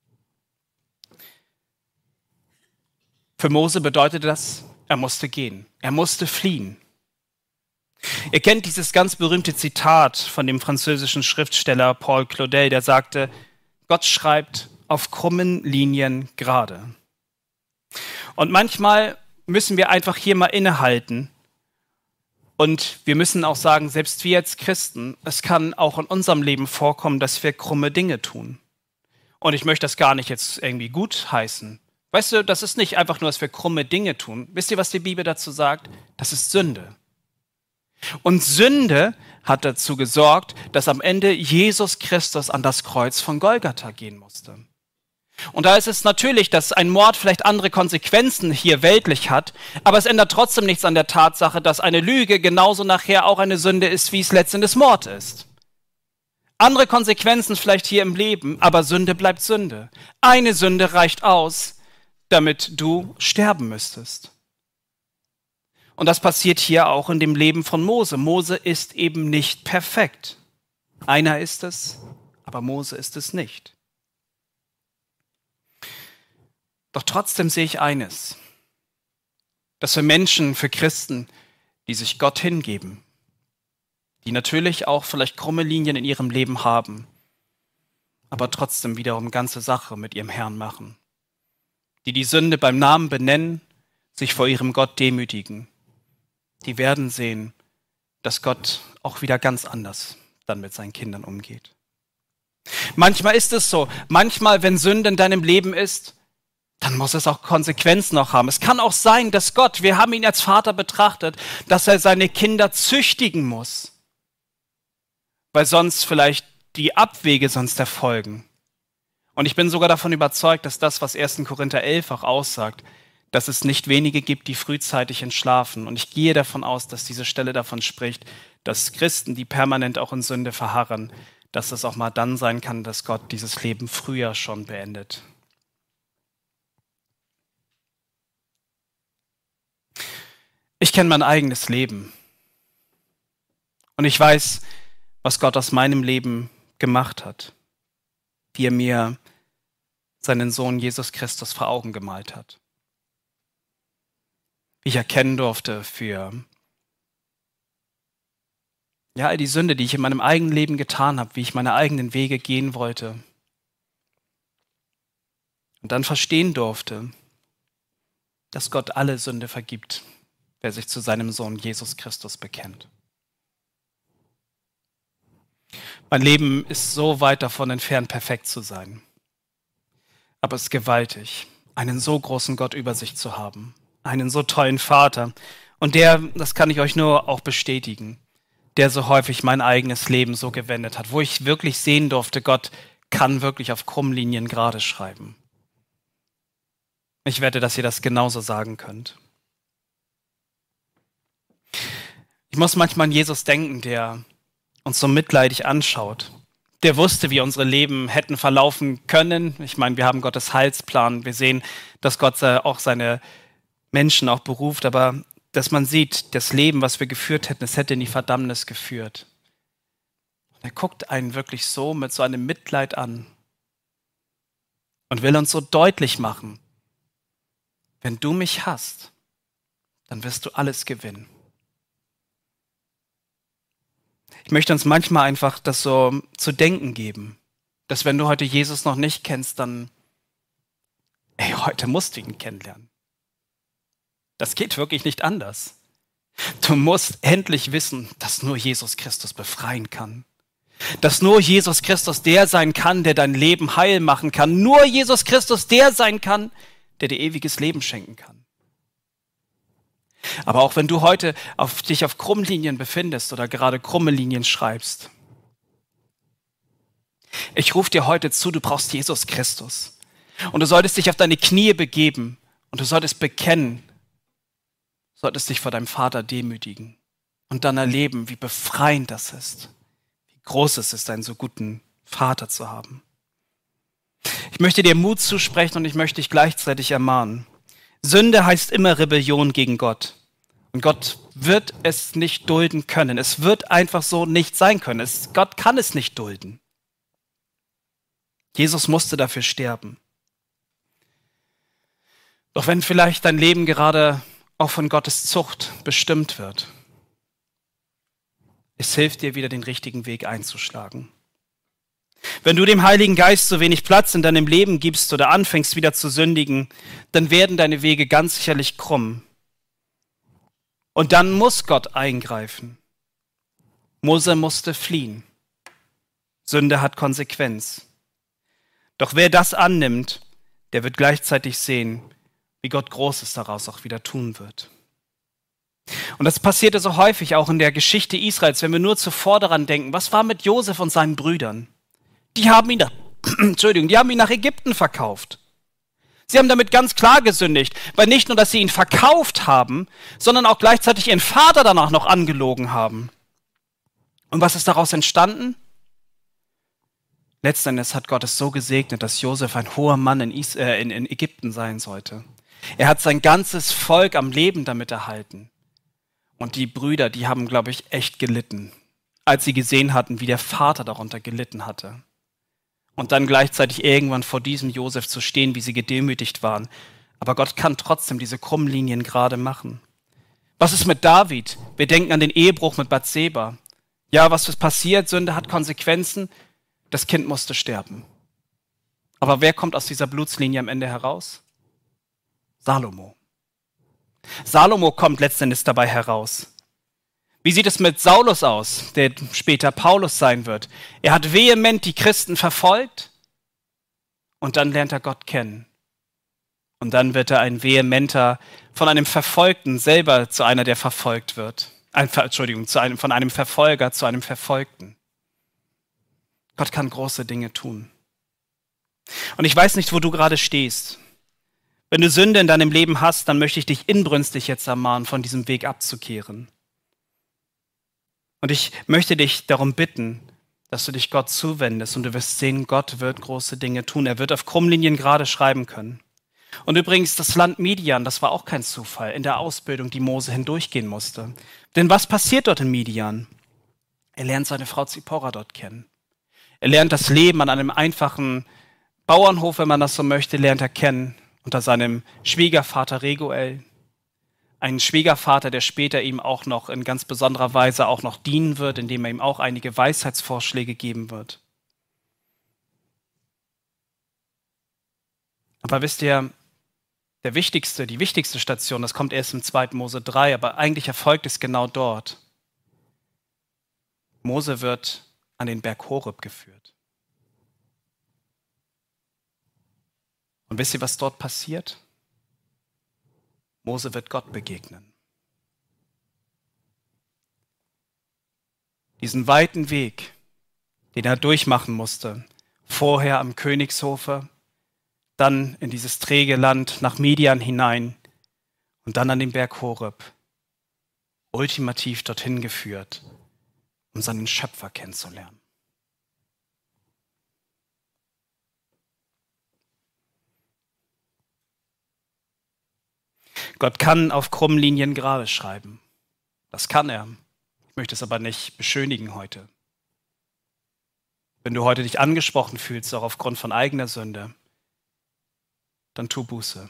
Für Mose bedeutete das, er musste gehen, er musste fliehen. Ihr kennt dieses ganz berühmte Zitat von dem französischen Schriftsteller Paul Claudel, der sagte: Gott schreibt auf krummen Linien gerade. Und manchmal müssen wir einfach hier mal innehalten. Und wir müssen auch sagen, selbst wir als Christen, es kann auch in unserem Leben vorkommen, dass wir krumme Dinge tun. Und ich möchte das gar nicht jetzt irgendwie gut heißen. Weißt du, das ist nicht einfach nur, dass wir krumme Dinge tun. Wisst ihr, was die Bibel dazu sagt? Das ist Sünde. Und Sünde hat dazu gesorgt, dass am Ende Jesus Christus an das Kreuz von Golgatha gehen musste. Und da ist es natürlich, dass ein Mord vielleicht andere Konsequenzen hier weltlich hat, aber es ändert trotzdem nichts an der Tatsache, dass eine Lüge genauso nachher auch eine Sünde ist, wie es letztendlich Mord ist. Andere Konsequenzen vielleicht hier im Leben, aber Sünde bleibt Sünde. Eine Sünde reicht aus, damit du sterben müsstest. Und das passiert hier auch in dem Leben von Mose. Mose ist eben nicht perfekt. Einer ist es, aber Mose ist es nicht. Doch trotzdem sehe ich eines, dass für Menschen, für Christen, die sich Gott hingeben, die natürlich auch vielleicht krumme Linien in ihrem Leben haben, aber trotzdem wiederum ganze Sache mit ihrem Herrn machen, die die Sünde beim Namen benennen, sich vor ihrem Gott demütigen, die werden sehen, dass Gott auch wieder ganz anders dann mit seinen Kindern umgeht. Manchmal ist es so, manchmal, wenn Sünde in deinem Leben ist, dann muss es auch Konsequenzen noch haben. Es kann auch sein, dass Gott, wir haben ihn als Vater betrachtet, dass er seine Kinder züchtigen muss, weil sonst vielleicht die Abwege sonst erfolgen. Und ich bin sogar davon überzeugt, dass das, was erster Korinther elf auch aussagt, dass es nicht wenige gibt, die frühzeitig entschlafen. Und ich gehe davon aus, dass diese Stelle davon spricht, dass Christen, die permanent auch in Sünde verharren, dass es auch mal dann sein kann, dass Gott dieses Leben früher schon beendet. Ich kenne mein eigenes Leben. Und ich weiß, was Gott aus meinem Leben gemacht hat, wie er mir seinen Sohn Jesus Christus vor Augen gemalt hat. Wie ich erkennen durfte für ja, all die Sünde, die ich in meinem eigenen Leben getan habe, wie ich meine eigenen Wege gehen wollte. Und dann verstehen durfte, dass Gott alle Sünde vergibt, wer sich zu seinem Sohn Jesus Christus bekennt. Mein Leben ist so weit davon entfernt, perfekt zu sein. Aber es ist gewaltig, einen so großen Gott über sich zu haben, einen so tollen Vater. Und der, das kann ich euch nur auch bestätigen, der so häufig mein eigenes Leben so gewendet hat, wo ich wirklich sehen durfte, Gott kann wirklich auf Krummlinien gerade schreiben. Ich wette, dass ihr das genauso sagen könnt. Ich muss manchmal an Jesus denken, der uns so mitleidig anschaut. Der wusste, wie unsere Leben hätten verlaufen können. Ich meine, wir haben Gottes Heilsplan. Wir sehen, dass Gott auch seine Menschen auch beruft, aber dass man sieht, das Leben, was wir geführt hätten, es hätte in die Verdammnis geführt. Er guckt einen wirklich so mit so einem Mitleid an und will uns so deutlich machen, wenn du mich hast, dann wirst du alles gewinnen. Ich möchte uns manchmal einfach das so zu denken geben, dass wenn du heute Jesus noch nicht kennst, dann, ey, heute musst du ihn kennenlernen. Das geht wirklich nicht anders. Du musst endlich wissen, dass nur Jesus Christus befreien kann. Dass nur Jesus Christus der sein kann, der dein Leben heil machen kann. Nur Jesus Christus der sein kann, der dir ewiges Leben schenken kann. Aber auch wenn du heute auf, dich auf Krummlinien befindest oder gerade krumme Linien schreibst, ich rufe dir heute zu, du brauchst Jesus Christus. Und du solltest dich auf deine Knie begeben und du solltest bekennen, solltest dich vor deinem Vater demütigen und dann erleben, wie befreiend das ist, wie groß es ist, einen so guten Vater zu haben. Ich möchte dir Mut zusprechen und ich möchte dich gleichzeitig ermahnen. Sünde heißt immer Rebellion gegen Gott. Und Gott wird es nicht dulden können. Es wird einfach so nicht sein können. Es, Gott kann es nicht dulden. Jesus musste dafür sterben. Doch wenn vielleicht dein Leben gerade auch von Gottes Zucht bestimmt wird, es hilft dir wieder, den richtigen Weg einzuschlagen. Wenn du dem Heiligen Geist so wenig Platz in deinem Leben gibst oder anfängst wieder zu sündigen, dann werden deine Wege ganz sicherlich krumm. Und dann muss Gott eingreifen. Mose musste fliehen. Sünde hat Konsequenz. Doch wer das annimmt, der wird gleichzeitig sehen, wie Gott Großes daraus auch wieder tun wird. Und das passierte so häufig auch in der Geschichte Israels, wenn wir nur zuvor daran denken, was war mit Josef und seinen Brüdern? Die haben ihn, nach, Entschuldigung, die haben ihn nach Ägypten verkauft. Sie haben damit ganz klar gesündigt, weil nicht nur, dass sie ihn verkauft haben, sondern auch gleichzeitig ihren Vater danach noch angelogen haben. Und was ist daraus entstanden? Letzten Endes hat Gott es so gesegnet, dass Josef ein hoher Mann in, Is- äh, in, in Ägypten sein sollte. Er hat sein ganzes Volk am Leben damit erhalten. Und die Brüder, die haben, glaube ich, echt gelitten, als sie gesehen hatten, wie der Vater darunter gelitten hatte. Und dann gleichzeitig irgendwann vor diesem Josef zu stehen, wie sie gedemütigt waren. Aber Gott kann trotzdem diese krummen Linien gerade machen. Was ist mit David? Wir denken an den Ehebruch mit Bathseba. Ja, was ist passiert? Sünde hat Konsequenzen. Das Kind musste sterben. Aber wer kommt aus dieser Blutslinie am Ende heraus? Salomo. Salomo kommt letztendlich dabei heraus. Wie sieht es mit Saulus aus, der später Paulus sein wird? Er hat vehement die Christen verfolgt und dann lernt er Gott kennen. Und dann wird er ein vehementer, von einem Verfolgten selber zu einer, der verfolgt wird. Ein, Entschuldigung, zu einem, von einem Verfolger zu einem Verfolgten. Gott kann große Dinge tun. Und ich weiß nicht, wo du gerade stehst. Wenn du Sünde in deinem Leben hast, dann möchte ich dich inbrünstig jetzt ermahnen, von diesem Weg abzukehren. Und ich möchte dich darum bitten, dass du dich Gott zuwendest und du wirst sehen, Gott wird große Dinge tun. Er wird auf Krummlinien gerade schreiben können. Und übrigens, das Land Midian, das war auch kein Zufall in der Ausbildung, die Mose hindurchgehen musste. Denn was passiert dort in Midian? Er lernt seine Frau Zipporah dort kennen. Er lernt das Leben an einem einfachen Bauernhof, wenn man das so möchte, lernt er kennen. Unter seinem Schwiegervater Reguel. Ein Schwiegervater, der später ihm auch noch in ganz besonderer Weise auch noch dienen wird, indem er ihm auch einige Weisheitsvorschläge geben wird. Aber wisst ihr, der wichtigste, die wichtigste Station, das kommt erst im zweiten Mose drei, aber eigentlich erfolgt es genau dort. Mose wird an den Berg Horeb geführt. Und wisst ihr, was dort passiert? Mose wird Gott begegnen. Diesen weiten Weg, den er durchmachen musste, vorher am Königshofe, dann in dieses träge Land nach Midian hinein und dann an den Berg Horeb, ultimativ dorthin geführt, um seinen Schöpfer kennenzulernen. Gott kann auf krummen Linien gerade schreiben. Das kann er. Ich möchte es aber nicht beschönigen heute. Wenn du heute dich angesprochen fühlst, auch aufgrund von eigener Sünde, dann tu Buße.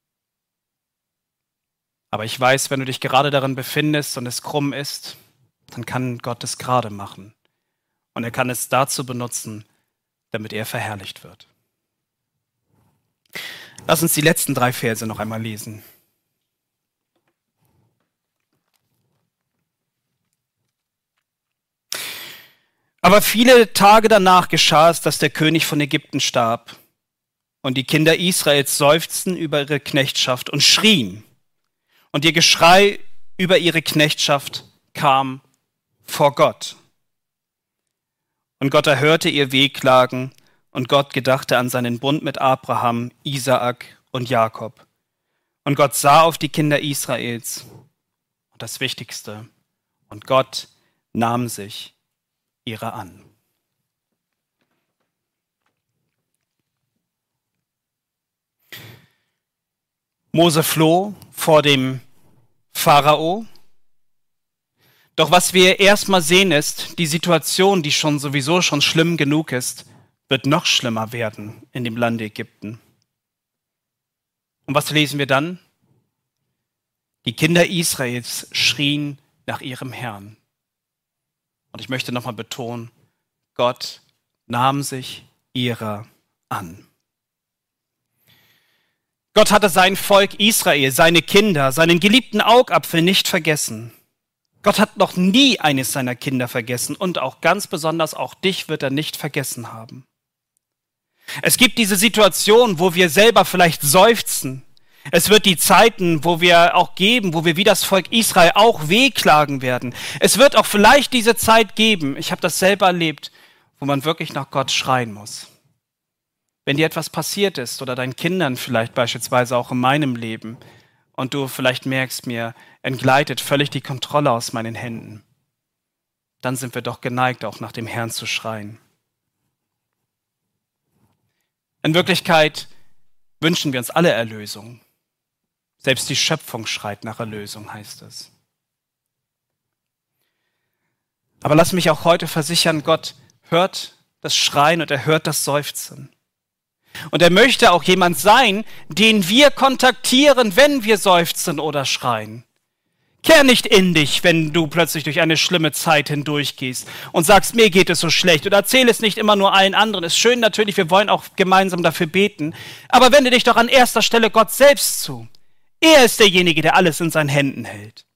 Aber ich weiß, wenn du dich gerade darin befindest und es krumm ist, dann kann Gott es gerade machen. Und er kann es dazu benutzen, damit er verherrlicht wird. Lass uns die letzten drei Verse noch einmal lesen. Aber viele Tage danach geschah es, dass der König von Ägypten starb. Und die Kinder Israels seufzten über ihre Knechtschaft und schrien. Und ihr Geschrei über ihre Knechtschaft kam vor Gott. Und Gott erhörte ihr Wehklagen, und Gott gedachte an seinen Bund mit Abraham, Isaak und Jakob. Und Gott sah auf die Kinder Israels. Und das Wichtigste, und Gott nahm sich ihrer an. Mose floh vor dem Pharao. Doch was wir erstmal sehen ist, die Situation, die schon sowieso schon schlimm genug ist, wird noch schlimmer werden in dem Land Ägypten. Und was lesen wir dann? Die Kinder Israels schrien nach ihrem Herrn. Und ich möchte nochmal betonen, Gott nahm sich ihrer an. Gott hatte sein Volk Israel, seine Kinder, seinen geliebten Augapfel nicht vergessen. Gott hat noch nie eines seiner Kinder vergessen und auch ganz besonders auch dich wird er nicht vergessen haben. Es gibt diese Situation, wo wir selber vielleicht seufzen. Es wird die Zeiten, wo wir auch geben, wo wir wie das Volk Israel auch wehklagen werden. Es wird auch vielleicht diese Zeit geben, ich habe das selber erlebt, wo man wirklich nach Gott schreien muss. Wenn dir etwas passiert ist oder deinen Kindern vielleicht beispielsweise auch in meinem Leben und du vielleicht merkst, mir entgleitet völlig die Kontrolle aus meinen Händen, dann sind wir doch geneigt, auch nach dem Herrn zu schreien. In Wirklichkeit wünschen wir uns alle Erlösung. Selbst die Schöpfung schreit nach Erlösung, heißt es. Aber lass mich auch heute versichern, Gott hört das Schreien und er hört das Seufzen. Und er möchte auch jemand sein, den wir kontaktieren, wenn wir seufzen oder schreien. Kehr nicht in dich, wenn du plötzlich durch eine schlimme Zeit hindurchgehst und sagst, mir geht es so schlecht. Oder erzähl es nicht immer nur allen anderen. Ist schön natürlich, wir wollen auch gemeinsam dafür beten. Aber wende dich doch an erster Stelle Gott selbst zu. Er ist derjenige, der alles in seinen Händen hält.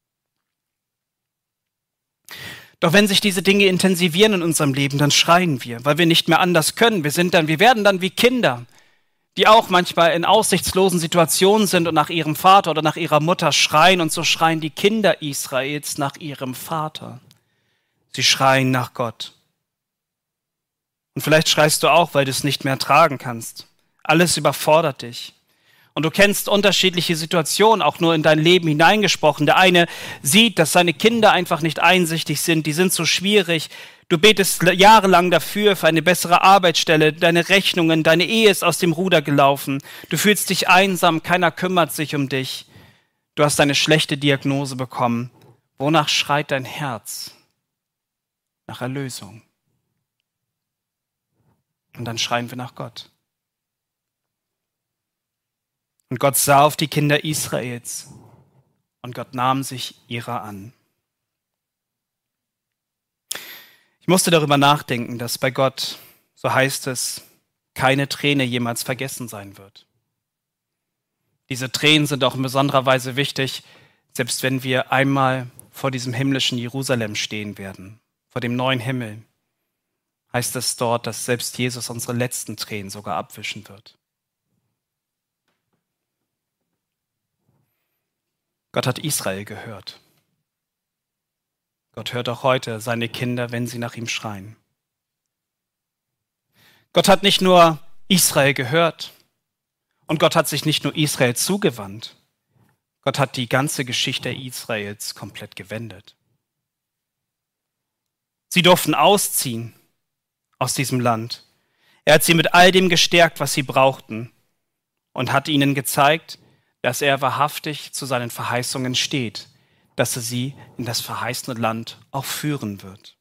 Doch wenn sich diese Dinge intensivieren in unserem Leben, dann schreien wir, weil wir nicht mehr anders können. Wir sind dann, wir werden dann wie Kinder, die auch manchmal in aussichtslosen Situationen sind und nach ihrem Vater oder nach ihrer Mutter schreien. Und so schreien die Kinder Israels nach ihrem Vater. Sie schreien nach Gott. Und vielleicht schreist du auch, weil du es nicht mehr tragen kannst. Alles überfordert dich. Und du kennst unterschiedliche Situationen, auch nur in dein Leben hineingesprochen. Der eine sieht, dass seine Kinder einfach nicht einsichtig sind, die sind so schwierig. Du betest jahrelang dafür, für eine bessere Arbeitsstelle, deine Rechnungen, deine Ehe ist aus dem Ruder gelaufen. Du fühlst dich einsam, keiner kümmert sich um dich. Du hast eine schlechte Diagnose bekommen. Wonach schreit dein Herz? Nach Erlösung. Und dann schreien wir nach Gott. Und Gott sah auf die Kinder Israels und Gott nahm sich ihrer an. Ich musste darüber nachdenken, dass bei Gott, so heißt es, keine Träne jemals vergessen sein wird. Diese Tränen sind auch in besonderer Weise wichtig, selbst wenn wir einmal vor diesem himmlischen Jerusalem stehen werden, vor dem neuen Himmel. heißt es dort, dass selbst Jesus unsere letzten Tränen sogar abwischen wird. Gott hat Israel gehört. Gott hört auch heute seine Kinder, wenn sie nach ihm schreien. Gott hat nicht nur Israel gehört und Gott hat sich nicht nur Israel zugewandt. Gott hat die ganze Geschichte Israels komplett gewendet. Sie durften ausziehen aus diesem Land. Er hat sie mit all dem gestärkt, was sie brauchten, und hat ihnen gezeigt, dass er wahrhaftig zu seinen Verheißungen steht, dass er sie in das verheißene Land auch führen wird.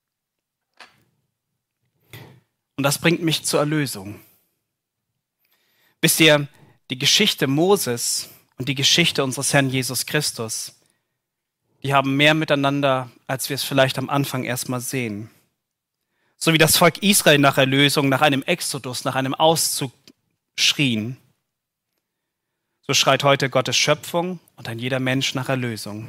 Und das bringt mich zur Erlösung. Wisst ihr, die Geschichte Moses und die Geschichte unseres Herrn Jesus Christus, die haben mehr miteinander, als wir es vielleicht am Anfang erstmal sehen. So wie das Volk Israel nach Erlösung, nach einem Exodus, nach einem Auszug schrien, so schreit heute Gottes Schöpfung und ein jeder Mensch nach Erlösung.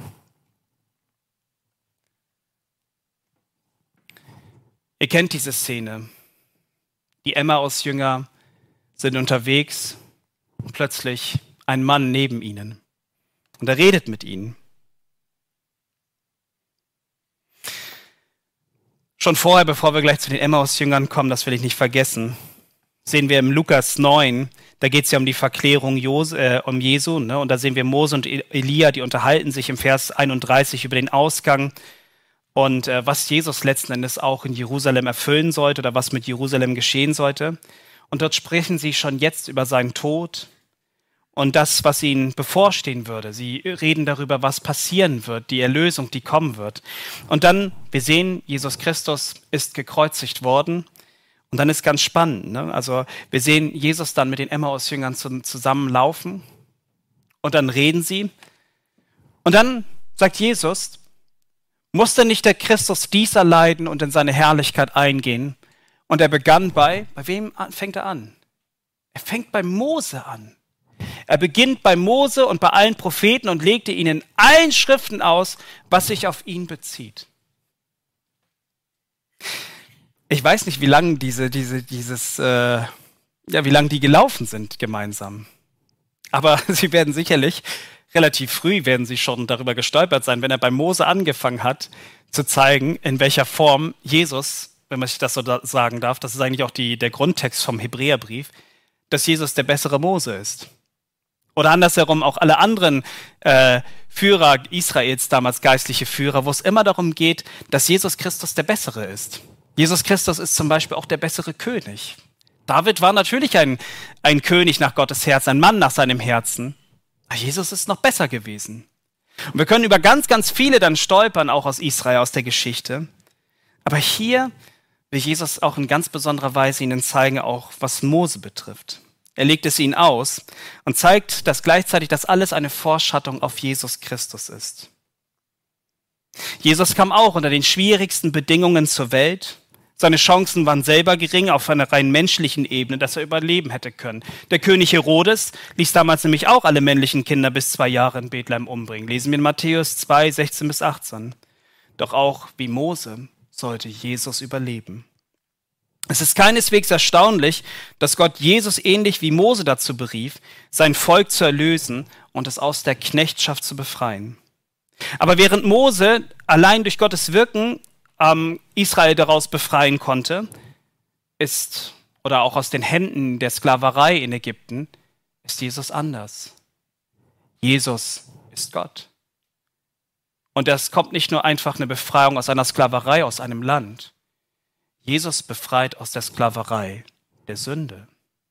Ihr kennt diese Szene. Die Emmaus-Jünger sind unterwegs und plötzlich ein Mann neben ihnen. Und er redet mit ihnen. Schon vorher, bevor wir gleich zu den Emmaus-Jüngern kommen, das will ich nicht vergessen, sehen wir im Lukas neun, da geht es ja um die Verklärung Jos, äh, um Jesu, ne? Und da sehen wir Mose und Elia, die unterhalten sich im Vers einunddreißig über den Ausgang und äh, was Jesus letzten Endes auch in Jerusalem erfüllen sollte oder was mit Jerusalem geschehen sollte. Und dort sprechen sie schon jetzt über seinen Tod und das, was ihnen bevorstehen würde. Sie reden darüber, was passieren wird, die Erlösung, die kommen wird. Und dann, wir sehen, Jesus Christus ist gekreuzigt worden. Und dann ist ganz spannend, ne? Also wir sehen Jesus dann mit den Emmaus-Jüngern zusammenlaufen und dann reden sie. Und dann sagt Jesus, muss denn nicht der Christus dies erleiden und in seine Herrlichkeit eingehen? Und er begann bei, bei wem fängt er an? Er fängt bei Mose an. Er beginnt bei Mose und bei allen Propheten und legte ihnen in allen Schriften aus, was sich auf ihn bezieht. Ich weiß nicht, wie lange diese, diese, dieses, äh, ja, wie lange die gelaufen sind gemeinsam. Aber sie werden sicherlich, relativ früh werden sie schon darüber gestolpert sein, wenn er bei Mose angefangen hat, zu zeigen, in welcher Form Jesus, wenn man sich das so da sagen darf, das ist eigentlich auch die, der Grundtext vom Hebräerbrief, dass Jesus der bessere Mose ist. Oder andersherum auch alle anderen äh, Führer Israels, damals geistliche Führer, wo es immer darum geht, dass Jesus Christus der Bessere ist. Jesus Christus ist zum Beispiel auch der bessere König. David war natürlich ein, ein König nach Gottes Herz, ein Mann nach seinem Herzen. Aber Jesus ist noch besser gewesen. Und wir können über ganz, ganz viele dann stolpern, auch aus Israel, aus der Geschichte. Aber hier will Jesus auch in ganz besonderer Weise ihnen zeigen, auch was Mose betrifft. Er legt es ihnen aus und zeigt, dass gleichzeitig das alles eine Vorschattung auf Jesus Christus ist. Jesus kam auch unter den schwierigsten Bedingungen zur Welt. Seine Chancen waren selber gering auf einer rein menschlichen Ebene, dass er überleben hätte können. Der König Herodes ließ damals nämlich auch alle männlichen Kinder bis zwei Jahre in Bethlehem umbringen. Lesen wir in Matthäus zwei, sechzehn bis achtzehn. Doch auch wie Mose sollte Jesus überleben. Es ist keineswegs erstaunlich, dass Gott Jesus ähnlich wie Mose dazu berief, sein Volk zu erlösen und es aus der Knechtschaft zu befreien. Aber während Mose allein durch Gottes Wirken ähm, Israel daraus befreien konnte, ist, oder auch aus den Händen der Sklaverei in Ägypten, ist Jesus anders. Jesus ist Gott. Und es kommt nicht nur einfach eine Befreiung aus einer Sklaverei, aus einem Land. Jesus befreit aus der Sklaverei der Sünde.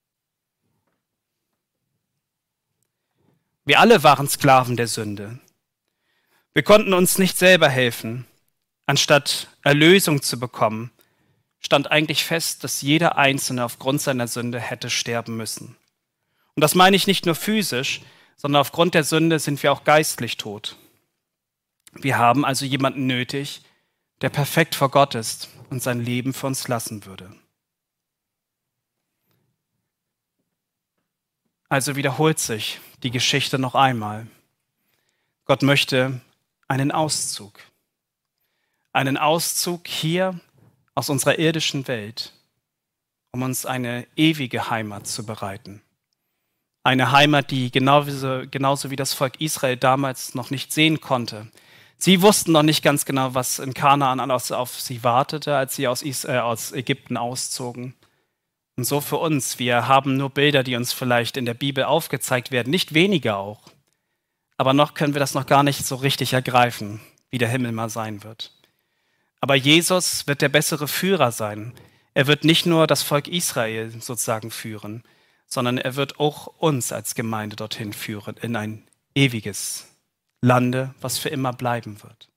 Wir alle waren Sklaven der Sünde. Wir konnten uns nicht selber helfen. Anstatt Erlösung zu bekommen, stand eigentlich fest, dass jeder Einzelne aufgrund seiner Sünde hätte sterben müssen. Und das meine ich nicht nur physisch, sondern aufgrund der Sünde sind wir auch geistlich tot. Wir haben also jemanden nötig, der perfekt vor Gott ist und sein Leben für uns lassen würde. Also wiederholt sich die Geschichte noch einmal. Gott möchte einen Auszug. Einen Auszug hier aus unserer irdischen Welt, um uns eine ewige Heimat zu bereiten. Eine Heimat, die genauso, genauso wie das Volk Israel damals noch nicht sehen konnte. Sie wussten noch nicht ganz genau, was in Kanaan auf sie wartete, als sie aus, Israel, aus Ägypten auszogen. Und so für uns, wir haben nur Bilder, die uns vielleicht in der Bibel aufgezeigt werden, nicht weniger auch. Aber noch können wir das noch gar nicht so richtig ergreifen, wie der Himmel mal sein wird. Aber Jesus wird der bessere Führer sein. Er wird nicht nur das Volk Israel sozusagen führen, sondern er wird auch uns als Gemeinde dorthin führen, in ein ewiges Lande, was für immer bleiben wird.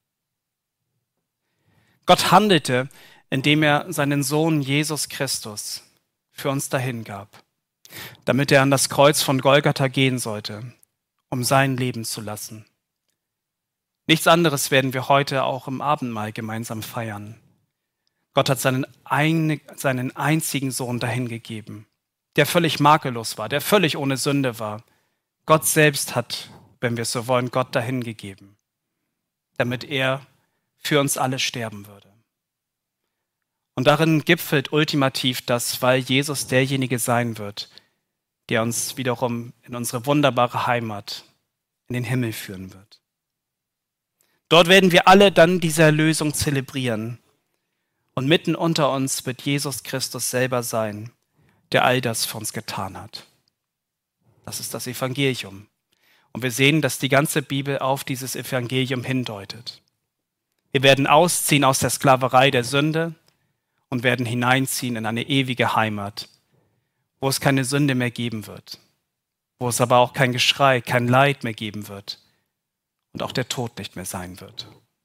Gott handelte, indem er seinen Sohn Jesus Christus für uns dahingab, damit er an das Kreuz von Golgatha gehen sollte, um sein Leben zu lassen. Nichts anderes werden wir heute auch im Abendmahl gemeinsam feiern. Gott hat seinen, ein, seinen einzigen Sohn dahingegeben, der völlig makellos war, der völlig ohne Sünde war. Gott selbst hat, wenn wir es so wollen, Gott dahingegeben, damit er für uns alle sterben würde. Und darin gipfelt ultimativ das, weil Jesus derjenige sein wird, der uns wiederum in unsere wunderbare Heimat, in den Himmel führen wird. Dort werden wir alle dann diese Erlösung zelebrieren. Und mitten unter uns wird Jesus Christus selber sein, der all das für uns getan hat. Das ist das Evangelium. Und wir sehen, dass die ganze Bibel auf dieses Evangelium hindeutet. Wir werden ausziehen aus der Sklaverei der Sünde und werden hineinziehen in eine ewige Heimat, wo es keine Sünde mehr geben wird, wo es aber auch kein Geschrei, kein Leid mehr geben wird und auch der Tod nicht mehr sein wird.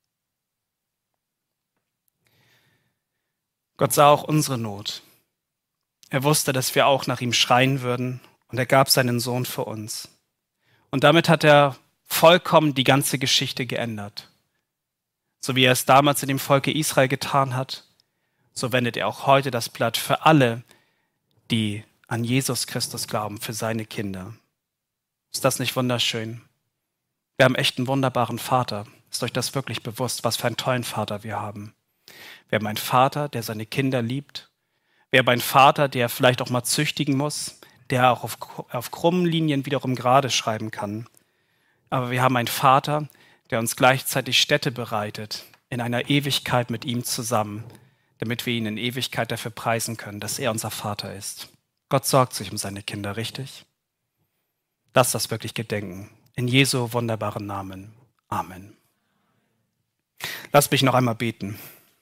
Gott sah auch unsere Not. Er wusste, dass wir auch nach ihm schreien würden und er gab seinen Sohn für uns. Und damit hat er vollkommen die ganze Geschichte geändert. So wie er es damals in dem Volke Israel getan hat, so wendet er auch heute das Blatt für alle, die an Jesus Christus glauben, für seine Kinder. Ist das nicht wunderschön? Wir haben echt einen wunderbaren Vater. Ist euch das wirklich bewusst, was für einen tollen Vater wir haben? Wir haben einen Vater, der seine Kinder liebt. Wir haben einen Vater, der vielleicht auch mal züchtigen muss, der auch auf, auf krummen Linien wiederum gerade schreiben kann. Aber wir haben einen Vater, der uns gleichzeitig Stätte bereitet, in einer Ewigkeit mit ihm zusammen, damit wir ihn in Ewigkeit dafür preisen können, dass er unser Vater ist. Gott sorgt sich um seine Kinder, richtig? Lass das wirklich gedenken. In Jesu wunderbaren Namen. Amen. Lass mich noch einmal beten.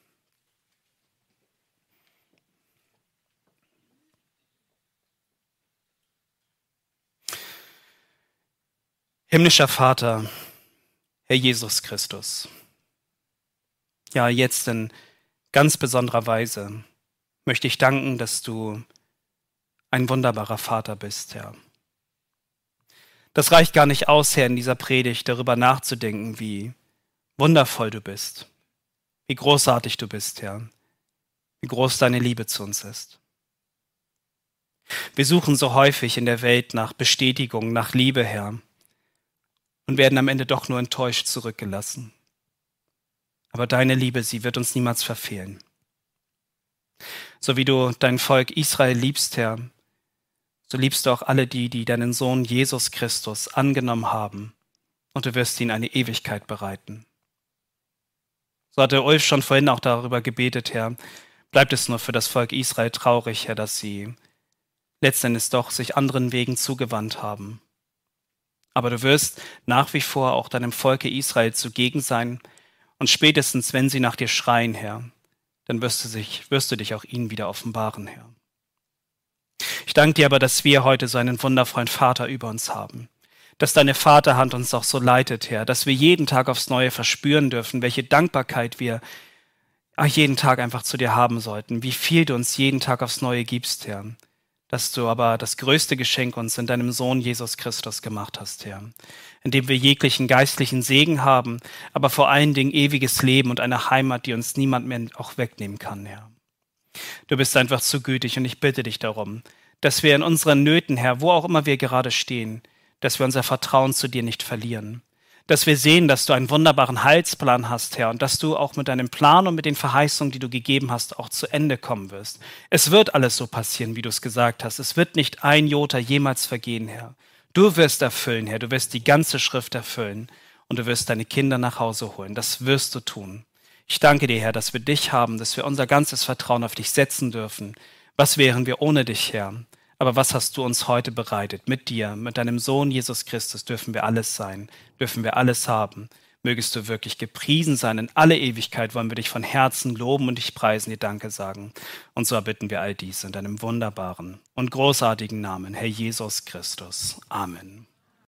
Himmlischer Vater, Herr Jesus Christus, ja, jetzt in ganz besonderer Weise möchte ich danken, dass du ein wunderbarer Vater bist, Herr. Das reicht gar nicht aus, Herr, in dieser Predigt darüber nachzudenken, wie wundervoll du bist, wie großartig du bist, Herr, wie groß deine Liebe zu uns ist. Wir suchen so häufig in der Welt nach Bestätigung, nach Liebe, Herr, und werden am Ende doch nur enttäuscht zurückgelassen. Aber deine Liebe, sie wird uns niemals verfehlen. So wie du dein Volk Israel liebst, Herr, so liebst du auch alle die, die deinen Sohn Jesus Christus angenommen haben, und du wirst ihnen eine Ewigkeit bereiten. So hatte Ulf schon vorhin auch darüber gebetet, Herr, bleibt es nur für das Volk Israel traurig, Herr, dass sie letztendlich doch sich anderen Wegen zugewandt haben. Aber du wirst nach wie vor auch deinem Volke Israel zugegen sein, und spätestens, wenn sie nach dir schreien, Herr, dann wirst du, sich, wirst du dich auch ihnen wieder offenbaren, Herr. Ich danke dir aber, dass wir heute so einen wundervollen Vater über uns haben, dass deine Vaterhand uns auch so leitet, Herr, dass wir jeden Tag aufs Neue verspüren dürfen, welche Dankbarkeit wir jeden Tag einfach zu dir haben sollten, wie viel du uns jeden Tag aufs Neue gibst, Herr. Dass du aber das größte Geschenk uns in deinem Sohn Jesus Christus gemacht hast, Herr, in dem wir jeglichen geistlichen Segen haben, aber vor allen Dingen ewiges Leben und eine Heimat, die uns niemand mehr auch wegnehmen kann, Herr. Du bist einfach zu gütig und ich bitte dich darum, dass wir in unseren Nöten, Herr, wo auch immer wir gerade stehen, dass wir unser Vertrauen zu dir nicht verlieren, dass wir sehen, dass du einen wunderbaren Heilsplan hast, Herr, und dass du auch mit deinem Plan und mit den Verheißungen, die du gegeben hast, auch zu Ende kommen wirst. Es wird alles so passieren, wie du es gesagt hast. Es wird nicht ein Jota jemals vergehen, Herr. Du wirst erfüllen, Herr. Du wirst die ganze Schrift erfüllen und du wirst deine Kinder nach Hause holen. Das wirst du tun. Ich danke dir, Herr, dass wir dich haben, dass wir unser ganzes Vertrauen auf dich setzen dürfen. Was wären wir ohne dich, Herr? Aber was hast du uns heute bereitet? Mit dir, mit deinem Sohn Jesus Christus dürfen wir alles sein, dürfen wir alles haben. Mögest du wirklich gepriesen sein. In alle Ewigkeit wollen wir dich von Herzen loben und dich preisen, dir Danke sagen. Und so erbitten wir all dies in deinem wunderbaren und großartigen Namen, Herr Jesus Christus. Amen.